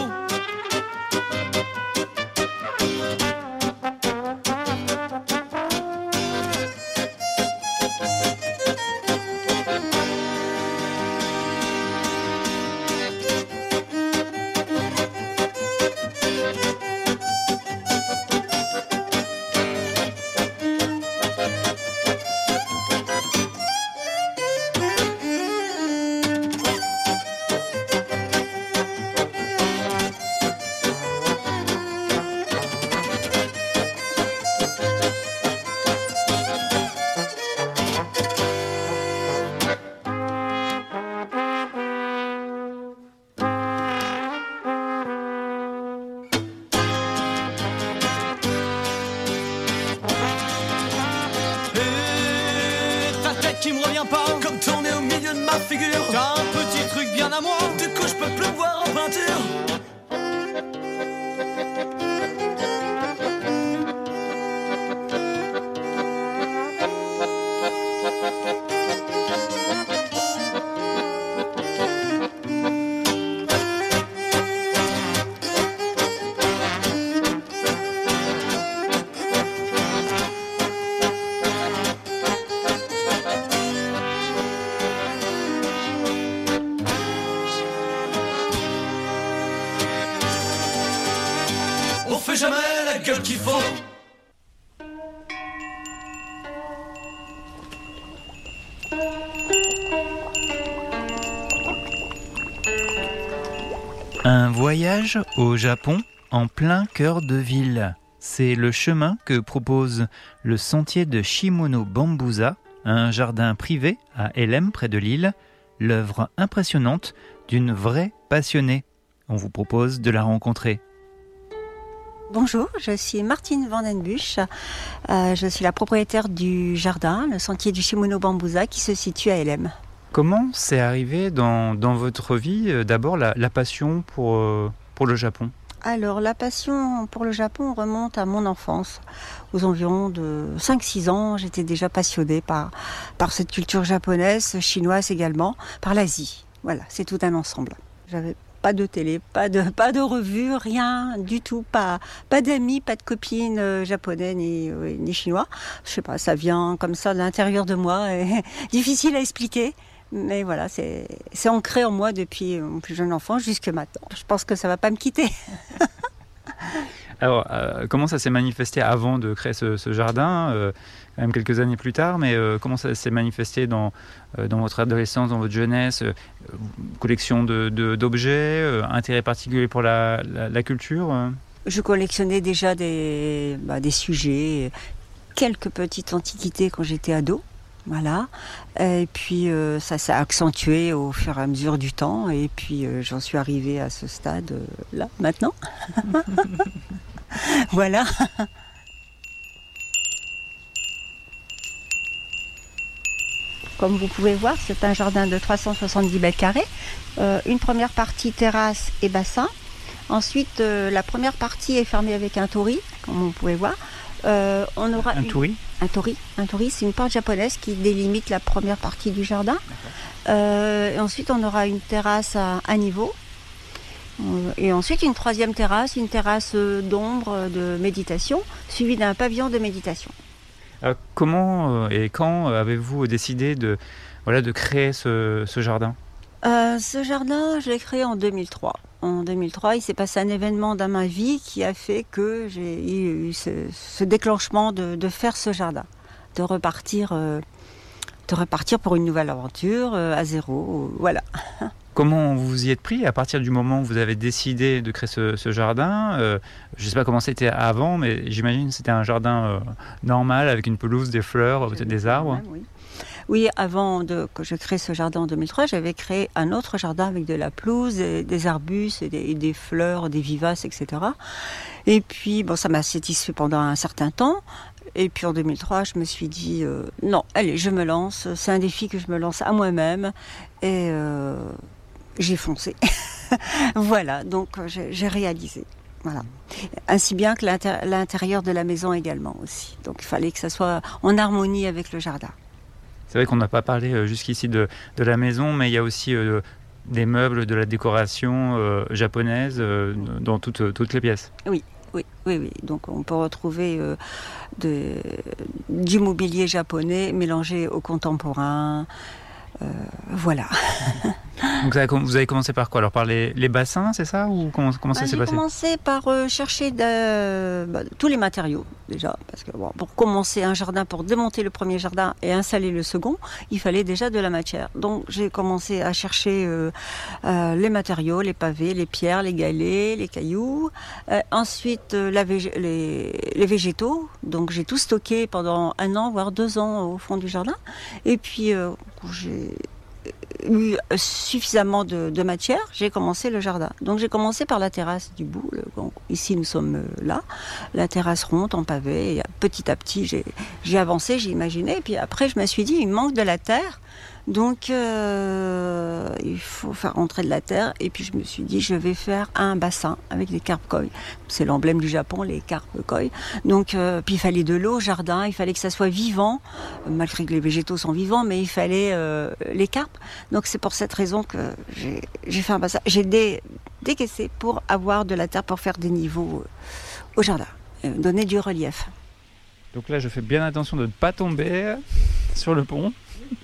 Qui me revient pas, comme tourner au milieu de ma figure. T'as un petit truc bien à moi, du coup je peux plus me voir en peinture. On fait jamais la gueule qu'il faut. Un voyage au Japon en plein cœur de ville. C'est le chemin que propose le sentier de Shimono Bambusa, un jardin privé à Hellem près de Lille, l'œuvre impressionnante d'une vraie passionnée. On vous propose de la rencontrer. Bonjour, je suis Martine Vandenbusch. Euh, je suis la propriétaire du jardin, le sentier du Shimono Bambouza, qui se situe à Hélène. Comment c'est arrivé dans, dans votre vie, euh, d'abord, la, la passion pour, euh, pour le Japon ? Alors, la passion pour le Japon remonte à mon enfance. Aux environs de cinq six ans, j'étais déjà passionnée par, par cette culture japonaise, chinoise également, par l'Asie. Voilà, c'est tout un ensemble. J'avais pas de télé, pas de, pas de revue, rien du tout, pas, pas d'amis, pas de copines euh, japonais ni, euh, ni chinois. Je sais pas, ça vient comme ça de l'intérieur de moi, et difficile à expliquer. Mais voilà, c'est, c'est ancré en moi depuis mon plus jeune enfant jusque maintenant. Je pense que ça va pas me quitter. Alors, euh, comment ça s'est manifesté avant de créer ce, ce jardin, euh, quand même quelques années plus tard, mais euh, comment ça s'est manifesté dans, euh, dans votre adolescence, dans votre jeunesse, euh, collection de, de, d'objets, euh, intérêt particulier pour la, la, la culture euh Je collectionnais déjà des, bah, des sujets, quelques petites antiquités quand j'étais ado. Voilà, et puis euh, ça s'est accentué au fur et à mesure du temps, et puis euh, j'en suis arrivée à ce stade euh, là, maintenant. Voilà. Comme vous pouvez voir, c'est un jardin de trois cent soixante-dix mètres carrés, euh, une première partie terrasse et bassin. Ensuite, euh, la première partie est fermée avec un torii, comme vous pouvez voir. Euh, on aura un une... torii Un torii, un torii, c'est une porte japonaise qui délimite la première partie du jardin. Euh, et ensuite, on aura une terrasse à un niveau. Et ensuite, une troisième terrasse, une terrasse d'ombre de méditation, suivie d'un pavillon de méditation. Alors, comment et quand avez-vous décidé de, voilà, de créer ce, ce jardin ? Euh, ce jardin, je l'ai créé en deux mille trois. En deux mille trois, il s'est passé un événement dans ma vie qui a fait que j'ai eu ce, ce déclenchement de, de faire ce jardin, de repartir, euh, de repartir pour une nouvelle aventure euh, à zéro. Euh, voilà. Comment vous y êtes pris à partir du moment où vous avez décidé de créer ce, ce jardin euh, Je ne sais pas comment c'était avant, mais j'imagine que c'était un jardin euh, normal avec une pelouse, des fleurs, peut-être des arbres. Même, oui. Oui, avant de, que je crée ce jardin en deux mille trois, j'avais créé un autre jardin avec de la pelouse, et des arbustes, et des, et des fleurs, des vivaces, et cetera. Et puis, bon, ça m'a satisfait pendant un certain temps. Et puis en deux mille trois, je me suis dit, euh, non, allez, je me lance. C'est un défi que je me lance à moi-même. Et euh, j'ai foncé. Voilà, donc j'ai, j'ai réalisé. Voilà. Ainsi bien que l'inter- l'intérieur de la maison également aussi. Donc il fallait que ça soit en harmonie avec le jardin. C'est vrai qu'on n'a pas parlé jusqu'ici de, de la maison, mais il y a aussi euh, des meubles, de la décoration euh, japonaise euh, dans toutes, toutes les pièces. Oui, oui, oui, oui. Donc on peut retrouver euh, de, du mobilier japonais mélangé au contemporain. Euh, voilà. Donc vous avez commencé par quoi ? Alors par les, les bassins, c'est ça ? Ou comment, comment ça bah, s'est passé ? J'ai commencé par euh, chercher de, bah, tous les matériaux déjà. Parce que bon, pour commencer un jardin, pour démonter le premier jardin et installer le second, il fallait déjà de la matière. Donc j'ai commencé à chercher euh, euh, les matériaux, les pavés, les pierres, les galets, les cailloux. Euh, ensuite euh, la vég- les, les végétaux. Donc j'ai tout stocké pendant un an, voire deux ans au fond du jardin. Et puis euh, j'ai eu suffisamment de, de matière, j'ai commencé le jardin. Donc j'ai commencé par la terrasse du bout. Donc, ici nous sommes là, la terrasse ronde en pavé. Et petit à petit j'ai, j'ai avancé, j'ai imaginé. Et puis après je me suis dit, il manque de la terre. Donc euh, il faut faire rentrer de la terre. Et puis je me suis dit, je vais faire un bassin avec des carpes koi. C'est l'emblème du Japon, les carpes koi. Donc euh, puis il fallait de l'eau au jardin, il fallait que ça soit vivant, malgré que les végétaux sont vivants, mais il fallait euh, les carpes. Donc c'est pour cette raison que j'ai, j'ai fait un bassin. J'ai dé, décaissé pour avoir de la terre pour faire des niveaux euh, au jardin, euh, donner du relief. Donc là je fais bien attention de ne pas tomber sur le pont.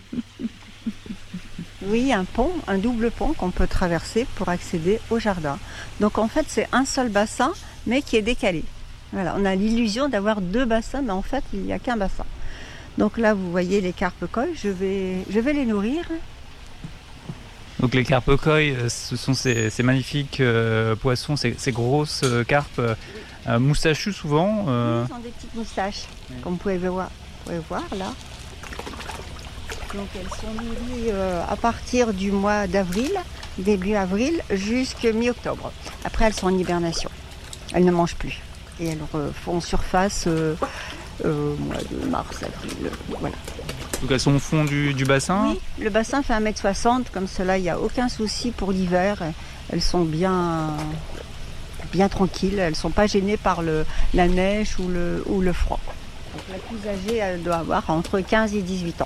Oui, un pont, un double pont qu'on peut traverser pour accéder au jardin. Donc en fait, c'est un seul bassin, mais qui est décalé. Voilà, on a l'illusion d'avoir deux bassins, mais en fait, il n'y a qu'un bassin. Donc là, vous voyez les carpes koi, je vais, je vais les nourrir. Donc les carpes koi, ce sont ces, ces magnifiques euh, poissons, ces, ces grosses euh, carpes euh, moustachues souvent. Euh... Oui, ce sont des petites moustaches, oui. Comme vous pouvez voir, vous pouvez voir là. Donc elles sont nourries euh, à partir du mois d'avril, début avril, jusqu'à mi-octobre. Après elles sont en hibernation. Elles ne mangent plus. et elles refont surface euh, euh, mois de mars, avril, voilà. Donc elles sont au fond du, du bassin? Oui, le bassin fait un mètre soixante, comme cela, il n'y a aucun souci pour l'hiver. Elles sont bien, bien tranquilles, elles ne sont pas gênées par le, la neige ou le, ou le froid. Donc la plus âgée, elle doit avoir entre quinze et dix-huit ans.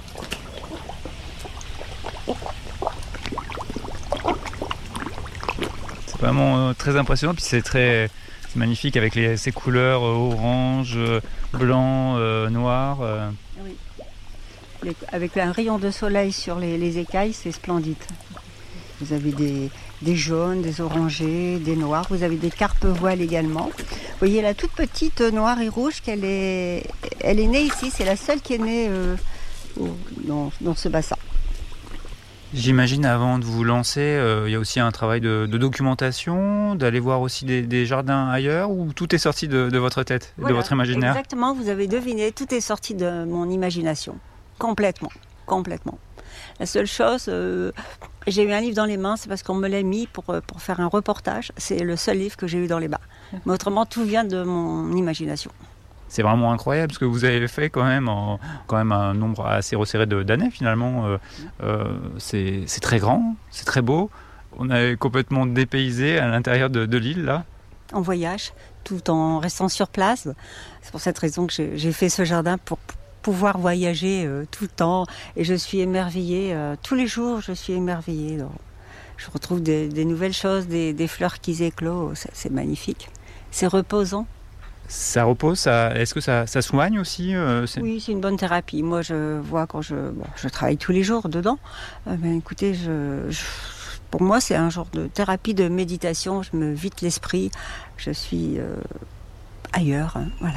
C'est vraiment euh, très impressionnant, puis c'est très c'est magnifique avec les, ces couleurs euh, orange, euh, blanc, euh, noir. Euh. Oui. Les, avec un rayon de soleil sur les, les écailles, c'est splendide. Vous avez des, des jaunes, des orangés, des noirs. Vous avez des carpes voiles également. Vous voyez la toute petite noire et rouge, qu'elle est, elle est née ici. C'est la seule qui est née euh, au, dans, dans ce bassin. J'imagine avant de vous lancer, euh, il y a aussi un travail de, de documentation, d'aller voir aussi des, des jardins ailleurs, ou tout est sorti de, de votre tête, Voilà, de votre imaginaire? Exactement, vous avez deviné, tout est sorti de mon imagination. Complètement, complètement. La seule chose, euh, j'ai eu un livre dans les mains, c'est parce qu'on me l'a mis pour, pour faire un reportage. C'est le seul livre que j'ai eu dans les mains. Mais autrement, tout vient de mon imagination. C'est vraiment incroyable ce que vous avez fait quand même en quand même un nombre assez resserré de, d'années finalement. Euh, euh, c'est, c'est très grand, c'est très beau. On est complètement dépaysé à l'intérieur de, de l'île là. En voyage, tout en restant sur place. C'est pour cette raison que j'ai, j'ai fait ce jardin pour pouvoir voyager euh, tout le temps. Et je suis émerveillée. Euh, tous les jours, je suis émerveillée. Donc, je retrouve des, des nouvelles choses, des, des fleurs qui éclosent. C'est, c'est magnifique. C'est reposant. Ça repose, ça, est-ce que ça, ça soigne aussi euh, c'est... Oui, c'est une bonne thérapie. Moi, je vois quand je, bon, je travaille tous les jours dedans. Euh, ben, écoutez, je, je, pour moi, c'est un genre de thérapie de méditation. Je me vide l'esprit. Je suis euh, ailleurs. Hein, voilà.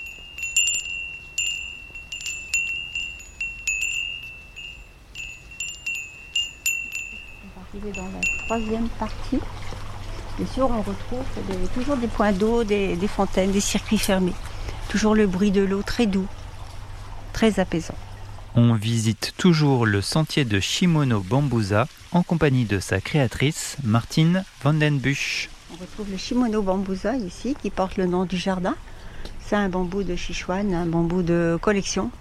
On va arriver dans la troisième partie. Bien sûr, on retrouve des, toujours des points d'eau, des, des fontaines, des circuits fermés. Toujours le bruit de l'eau très doux, très apaisant. On visite toujours le sentier de Shimono Bambusa en compagnie de sa créatrice, Martine Vandenbusch. On retrouve le Shimono Bambusa ici, qui porte le nom du jardin. C'est un bambou de Sichuan, un bambou de collection.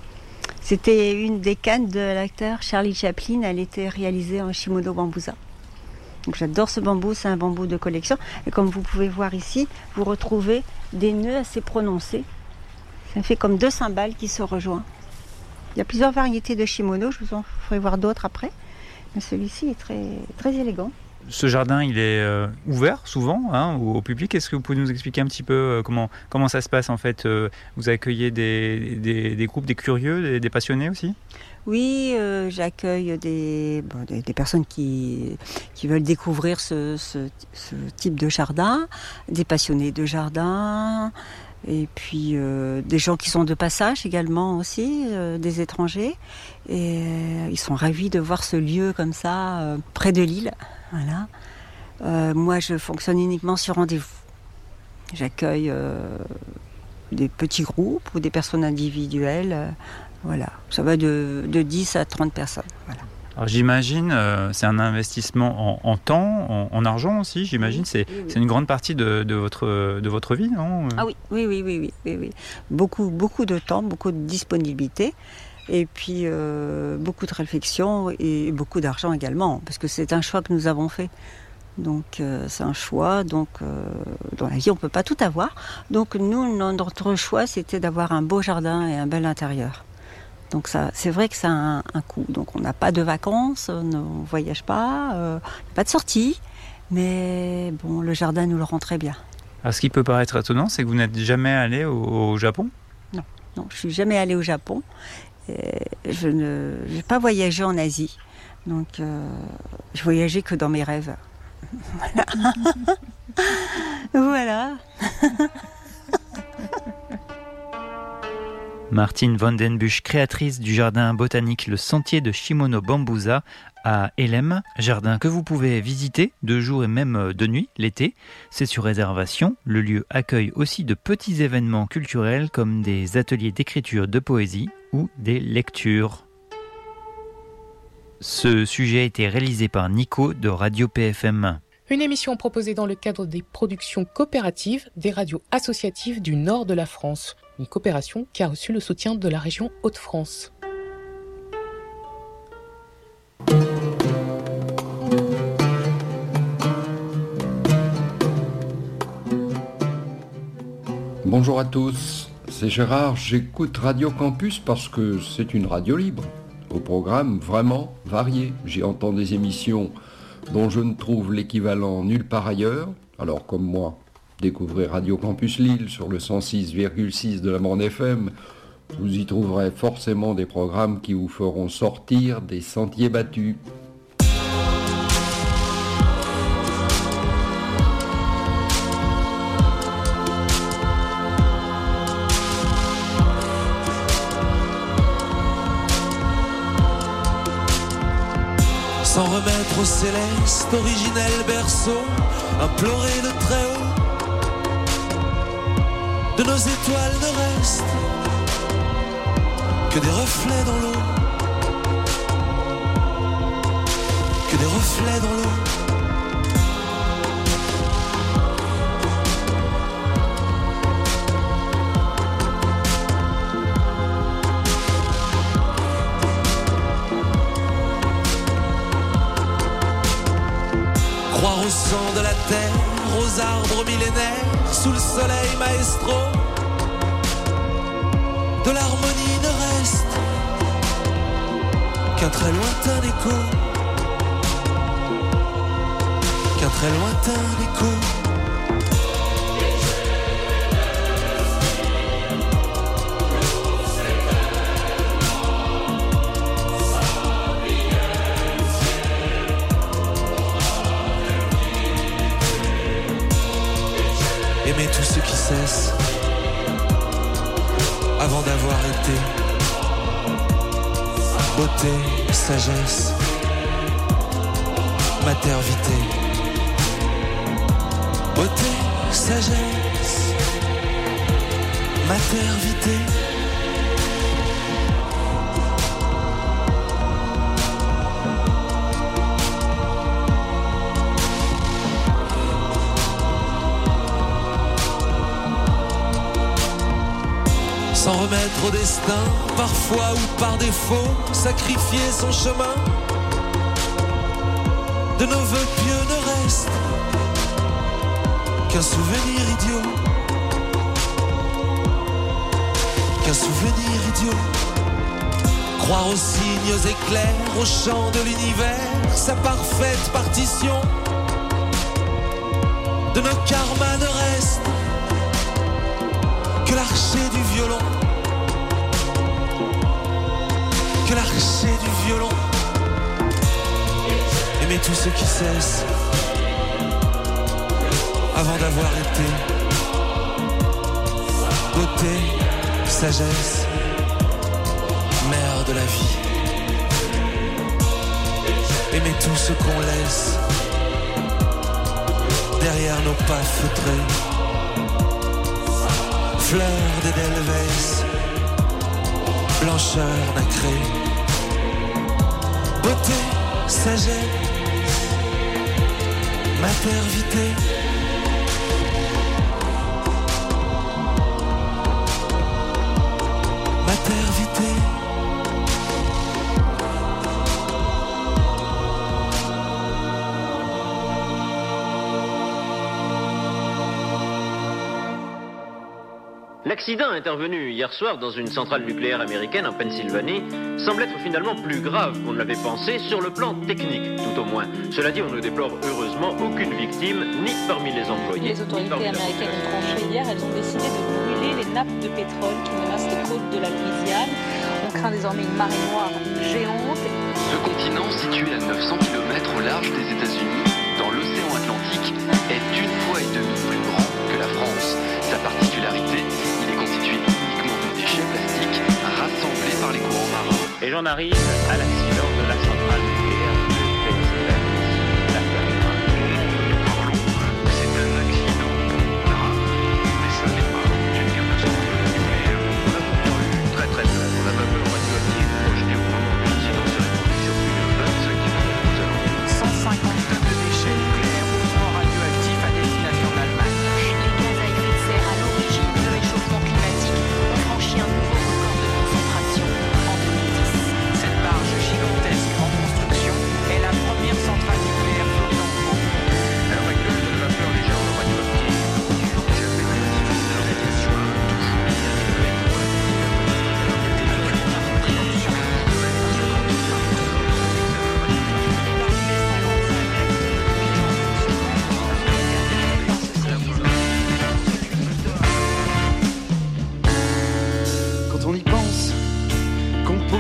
C'était une des cannes de l'acteur Charlie Chaplin. Elle était réalisée en Shimono Bambusa. Donc j'adore ce bambou, c'est un bambou de collection. Et comme vous pouvez voir ici, vous retrouvez des nœuds assez prononcés. Ça fait comme deux cymbales qui se rejoignent. Il y a plusieurs variétés de Shimono, je vous en ferai voir d'autres après. Mais celui-ci est très, très élégant. Ce jardin, il est euh, ouvert souvent hein, au, au public. Est-ce que vous pouvez nous expliquer un petit peu euh, comment, comment ça se passe en fait euh, Vous accueillez des, des, des groupes, des curieux, des, des passionnés aussi? Oui, euh, j'accueille des, bon, des, des personnes qui, qui veulent découvrir ce, ce, ce type de jardin, des passionnés de jardin, et puis euh, des gens qui sont de passage également aussi, euh, des étrangers. Et euh, ils sont ravis de voir ce lieu comme ça, euh, près de l'île. Voilà. Euh, moi, je fonctionne uniquement sur rendez-vous. J'accueille euh, des petits groupes ou des personnes individuelles. Euh, voilà. Ça va de, de dix à trente personnes. Voilà. Alors j'imagine, euh, c'est un investissement en, en temps, en, en argent aussi. J'imagine, c'est, oui, oui. c'est une grande partie de, de, votre, de votre vie, non? Ah oui, oui, oui, oui, oui, oui, oui. Beaucoup, beaucoup de temps, beaucoup de disponibilité. Et puis euh, beaucoup de réflexion et beaucoup d'argent également, parce que c'est un choix que nous avons fait. Donc euh, c'est un choix, donc euh, dans la vie on ne peut pas tout avoir. Donc nous, notre choix c'était d'avoir un beau jardin et un bel intérieur. Donc ça, c'est vrai que ça a un, un coût. Donc on n'a pas de vacances, on ne voyage pas, euh, pas de sortie, mais bon, le jardin nous le rend très bien. Alors ce qui peut paraître étonnant, c'est que vous n'êtes jamais allé au, au Japon? Non, non, je suis jamais allée au Japon. Et je n'ai pas voyagé en Asie, donc euh, je voyageais que dans mes rêves. Voilà. Voilà. Martine Vandenbusch, créatrice du jardin botanique Le Sentier de Shimono Bambusa à Elem, jardin que vous pouvez visiter de jour et même de nuit l'été. C'est sur réservation. Le lieu accueille aussi de petits événements culturels comme des ateliers d'écriture de poésie ou des lectures. Ce sujet a été réalisé par Nico de Radio P F M. Une émission proposée dans le cadre des productions coopératives des radios associatives du nord de la France. Une coopération qui a reçu le soutien de la région Hauts-de-France. Bonjour à tous, c'est Gérard, j'écoute Radio Campus parce que c'est une radio libre, au programme vraiment varié. J'y entends des émissions dont je ne trouve l'équivalent nulle part ailleurs. Alors comme moi, découvrez Radio Campus Lille sur le cent six virgule six de la bande F M. Vous y trouverez forcément des programmes qui vous feront sortir des sentiers battus. Sans remettre au céleste, originel berceau, implorer le très haut. De nos étoiles ne reste que des reflets dans l'eau, que des reflets dans l'eau. Croire au sang de la terre, aux arbres millénaires, sous le soleil maestro. De l'harmonie ne reste qu'un très lointain écho, qu'un très lointain écho. Aimer tout ce qui cesse avant d'avoir été. Beauté, sagesse, maternité. Beauté, sagesse, maternité. S'en remettre au destin, parfois ou par défaut, sacrifier son chemin. De nos vœux pieux ne reste qu'un souvenir idiot, qu'un souvenir idiot. Croire aux signes éclairs, aux chants de l'univers, sa parfaite partition. De nos karmas ne reste que l'archer du violon, que l'archer du violon. Aimer tout ce qui cesse avant d'avoir été. Beauté, sagesse, mère de la vie. Aimer tout ce qu'on laisse derrière nos pas feutrés. Fleur d'Edelweiss, blancheur nacrée. Beauté, sagesse, maternité. Maternité. L'accident intervenu hier soir dans une centrale nucléaire américaine en Pennsylvanie semble être finalement plus grave qu'on ne l'avait pensé sur le plan technique, tout au moins. Cela dit, on ne déplore heureusement aucune victime, ni parmi les employés. Les autorités américaines ont tranché hier, elles ont décidé de brûler les nappes de pétrole qui menacent les côtes de la Louisiane. On craint désormais une marée noire géante. Ce continent, situé à neuf cents kilomètres au large des États-Unis, dans l'océan Atlantique, est une fois et demie plus grand que la France. Sa particularité, il est constitué uniquement de déchets plastiques rassemblés par les courants marins. Et j'en arrive à l'accident de la centrale nucléaire de Pennsylvanie. L'affaire est grave. C'est un accident grave, mais ça n'est pas une catastrophe nucléaire. On a pourtant eu très très peu. La vapeur radioactive projetée au moment de l'incident se répandit sur plus de vingt-cinq kilomètres aux alentours. cent cinquante tonnes de déchets nucléaires au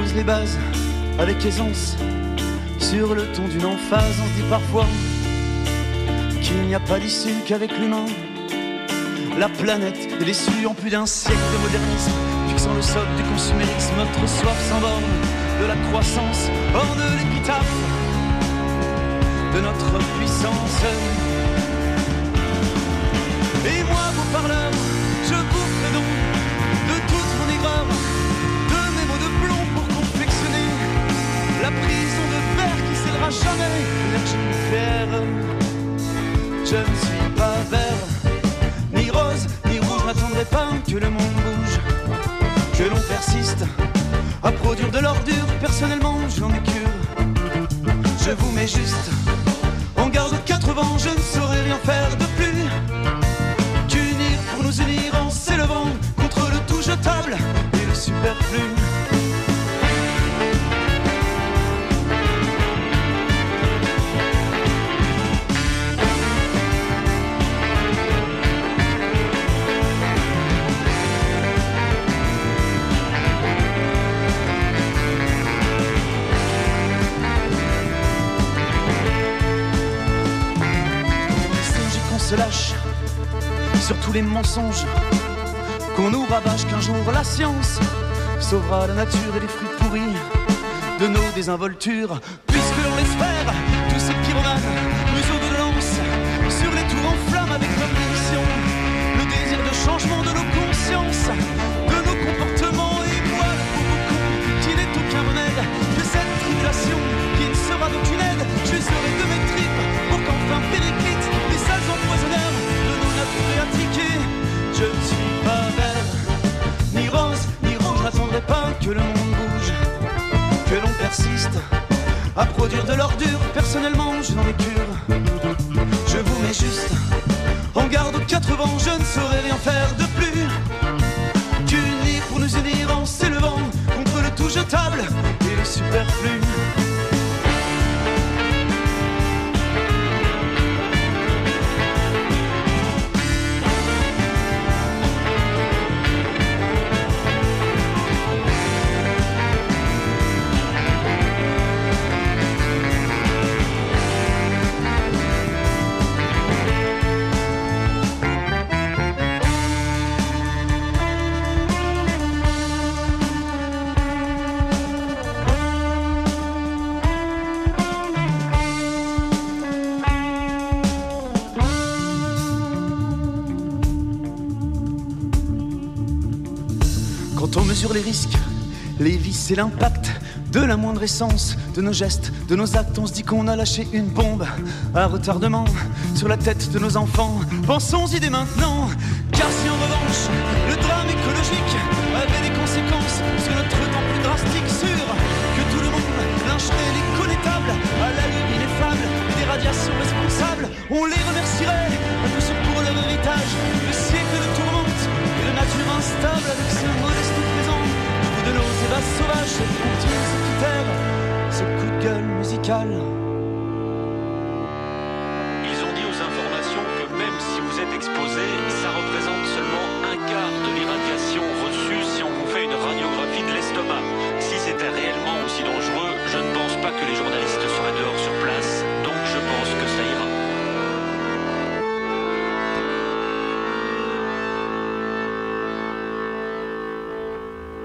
pose les bases avec aisance. Sur le ton d'une emphase, on se dit parfois qu'il n'y a pas d'issue qu'avec l'humain. La planète est déçue en plus d'un siècle de modernisme, fixant le socle du consumérisme. Notre soif sans borne de la croissance orne l'épitaphe de notre puissance. Et moi, vos parleurs, je vous ferai donc de toute mon aigreur, de mes mots de plomb pour confectionner la prison de fer qui scellera jamais l'énergie nucléaire. Je ne suis pas vert, ni rose, ni rouge, n'attendrai pas que le monde bouge, que l'on persiste à produire de l'ordure. Personnellement, je n'en ai cure. Je vous mets juste en garde aux quatre vents, je ne saurais rien faire de plus qu'unir pour nous unir en s'élevant contre le tout jetable et le superflu. Se lâche sur tous les mensonges qu'on nous rabâche, qu'un jour la science sauvera la nature et les fruits pourris de nos désinvoltures, puisque l'on espère tous ces pyromanes, museaux de lance sur les tours en flammes, avec comme mission le désir de changement de nos consciences, de nos comportements. Et moi, le pauvre con, qu'il n'est aucun remède que cette tribulation qui ne sera d'aucune aide. Je serai de mes tripes pour qu'enfin périclite les sales empoisonneurs de nos natures réatiquées. Je ne suis pas vert, ni rose, ni rouge, n'attendrai pas que le monde bouge, que l'on persiste à produire de l'ordure. Personnellement, je n'en ai cure. Je vous mets juste en garde aux quatre vents, je ne saurais rien faire de plus qu'unir pour nous unir en s'élevant contre le tout jetable et le superflu. Quand on mesure les risques, les vices et l'impact de la moindre essence, de nos gestes, de nos actes, on se dit qu'on a lâché une bombe à retardement sur la tête de nos enfants. Pensons-y dès maintenant, car si en revanche le drame écologique avait des conséquences sur notre temps plus drastique, sûr que tout le monde lyncherait les connétables à l'allure ineffable des radiations responsables. On les remercierait à tous ceux pour leur héritage, le siècle de tourmente et de nature instable, avec ce modeste présent de nos ébats sauvages, cette routine, cette terre, ce coup de gueule musical.